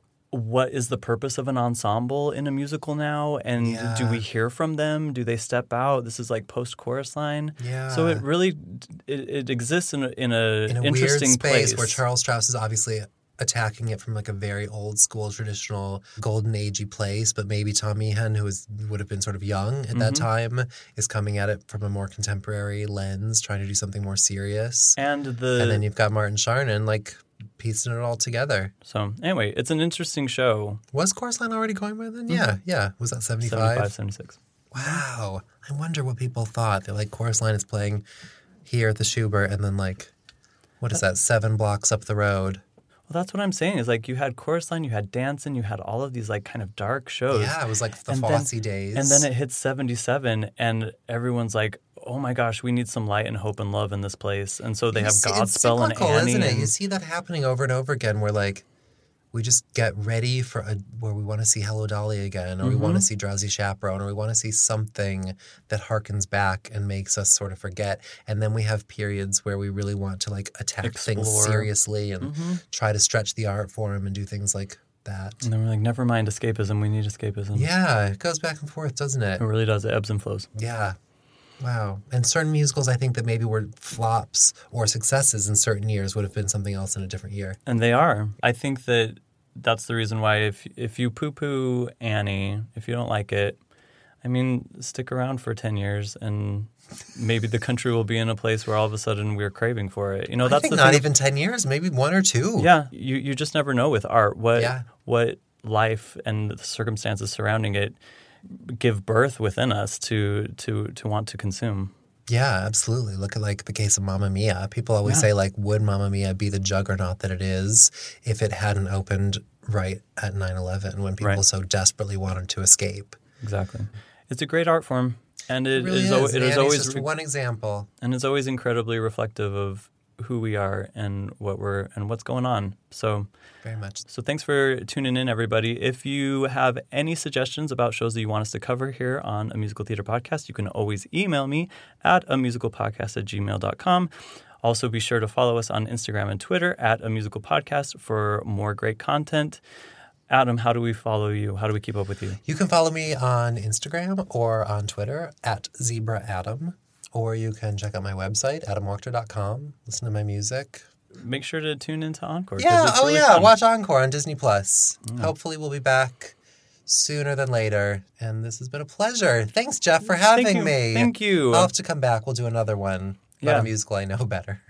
what is the purpose of an ensemble in a musical now? And Yeah. do we hear from them? Do they step out? This is like post-chorus line. Yeah. So it really it, it exists in a, in a, In a interesting weird space place. where Charles Strauss is obviously attacking it from like a very old school, traditional, golden agey place, but maybe Tom Meehan, who was would have been sort of young at that Mm-hmm. time, is coming at it from a more contemporary lens, trying to do something more serious. and the And then you've got Martin Charnin, like, piecing it all together. so anyway, it's an interesting show. Was Chorus Line already going by then? Yeah, yeah. Was that seventy-five? seventy-five, seventy-six. Wow. I wonder what people thought. They're like, Chorus Line is playing here at the Schubert, and then, like, what is that, seven blocks up the road? Well, that's what I'm saying is like you had chorus line, you had dancing, you had all of these like kind of dark shows. Yeah, it was like the And then- Fosse days. And then it hits seventy-seven, and everyone's like, "Oh my gosh, we need some light and hope and love in this place." And so they You have see- it's Godspell and cyclical, Annie. isn't it? and- You see that happening over and over again where, like, we just get ready for a, where we want to see Hello Dolly again, or we Mm-hmm. want to see Drowsy Chaperone, or we want to see something that harkens back and makes us sort of forget. And then we have periods where we really want to, like, attack things Explore. seriously and Mm-hmm. try to stretch the art form and do things like that. And then we're like, never mind escapism. We need escapism. Yeah, it goes back and forth, doesn't it? It really does. It ebbs and flows. Yeah. Wow. And certain musicals, I think that maybe were flops or successes in certain years would have been something else in a different year. And they are. I think that that's the reason why if if you poo-poo Annie, if you don't like it, I mean, stick around for ten years and maybe the country will be in a place where all of a sudden we're craving for it. You know, I that's think the not thing. even ten years, maybe one or two. Yeah, you, you just never know with art what Yeah. what life and the circumstances surrounding it give birth within us to to to want to consume. Yeah, absolutely. Look at like the case of Mamma Mia. People always Yeah. say like, would Mamma Mia be the juggernaut that it is if it hadn't opened right at nine eleven when people Right. so desperately wanted to escape? Exactly. It's a great art form, and it It really is, is. al- and it is Annie's always just re- one example. and it's always incredibly reflective of who we are and what we're and what's going on. So Very much. So thanks for tuning in, everybody. If you have any suggestions about shows that you want us to cover here on A Musical Theater Podcast, you can always email me at a musical podcast at gmail dot com. Also, be sure to follow us on Instagram and Twitter at A Musical Podcast for more great content. Adam, how do we follow you? How do we keep up with you? You can follow me on Instagram or on Twitter at Zebra Adam, or you can check out my website, adam wachter dot com, listen to my music. Make sure to tune into Encore. 'cause Yeah, it's oh really yeah, fun. watch Encore on Disney Plus. Hopefully we'll be back sooner than later. And this has been a pleasure. Thanks, Jeff, for having Thank you. me. Thank you. I'll have to come back. We'll do another one. Not Yeah. a musical I know better.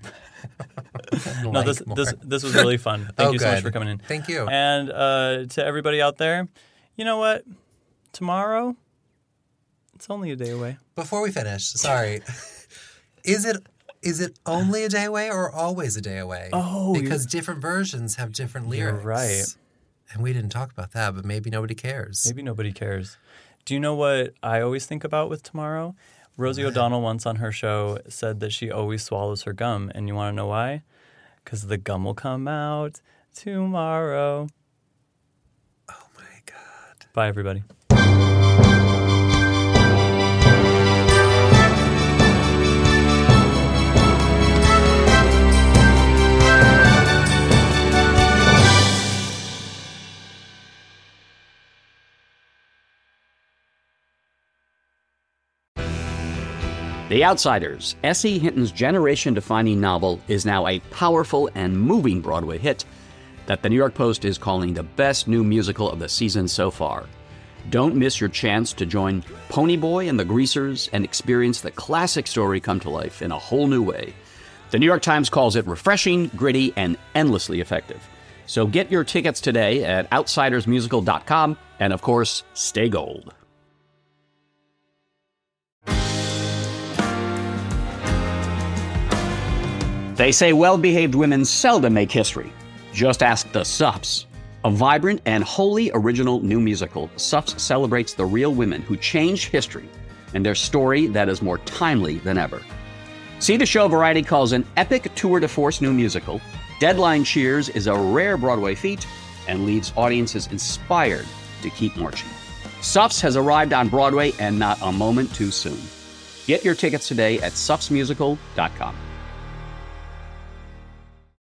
No, Like this more. this this was really fun. Thank Oh, you so much good. for coming in. Thank you. And uh, to everybody out there, you know what? Tomorrow, it's only a day away. Before we finish, sorry. Is it is it only a day away or always a day away? Oh, because different versions have different lyrics. You're right. And we didn't talk about that, but maybe nobody cares. Maybe nobody cares. Do you know what I always think about with tomorrow? Rosie O'Donnell once on her show said that she always swallows her gum. And you want to know why? Because the gum will come out tomorrow. Oh, my God. Bye, everybody. The Outsiders, S E. Hinton's generation-defining novel, is now a powerful and moving Broadway hit that the New York Post is calling the best new musical of the season so far. Don't miss your chance to join Ponyboy and the Greasers and experience the classic story come to life in a whole new way. The New York Times calls it refreshing, gritty, and endlessly effective. So get your tickets today at outsiders musical dot com, and of course, stay gold. They say well-behaved women seldom make history. Just ask the Suffs. A vibrant and wholly original new musical, Suffs celebrates the real women who changed history and their story that is more timely than ever. See the show Variety calls an epic tour de force new musical. Deadline cheers is a rare Broadway feat and leaves audiences inspired to keep marching. Suffs has arrived on Broadway and not a moment too soon. Get your tickets today at suffs musical dot com.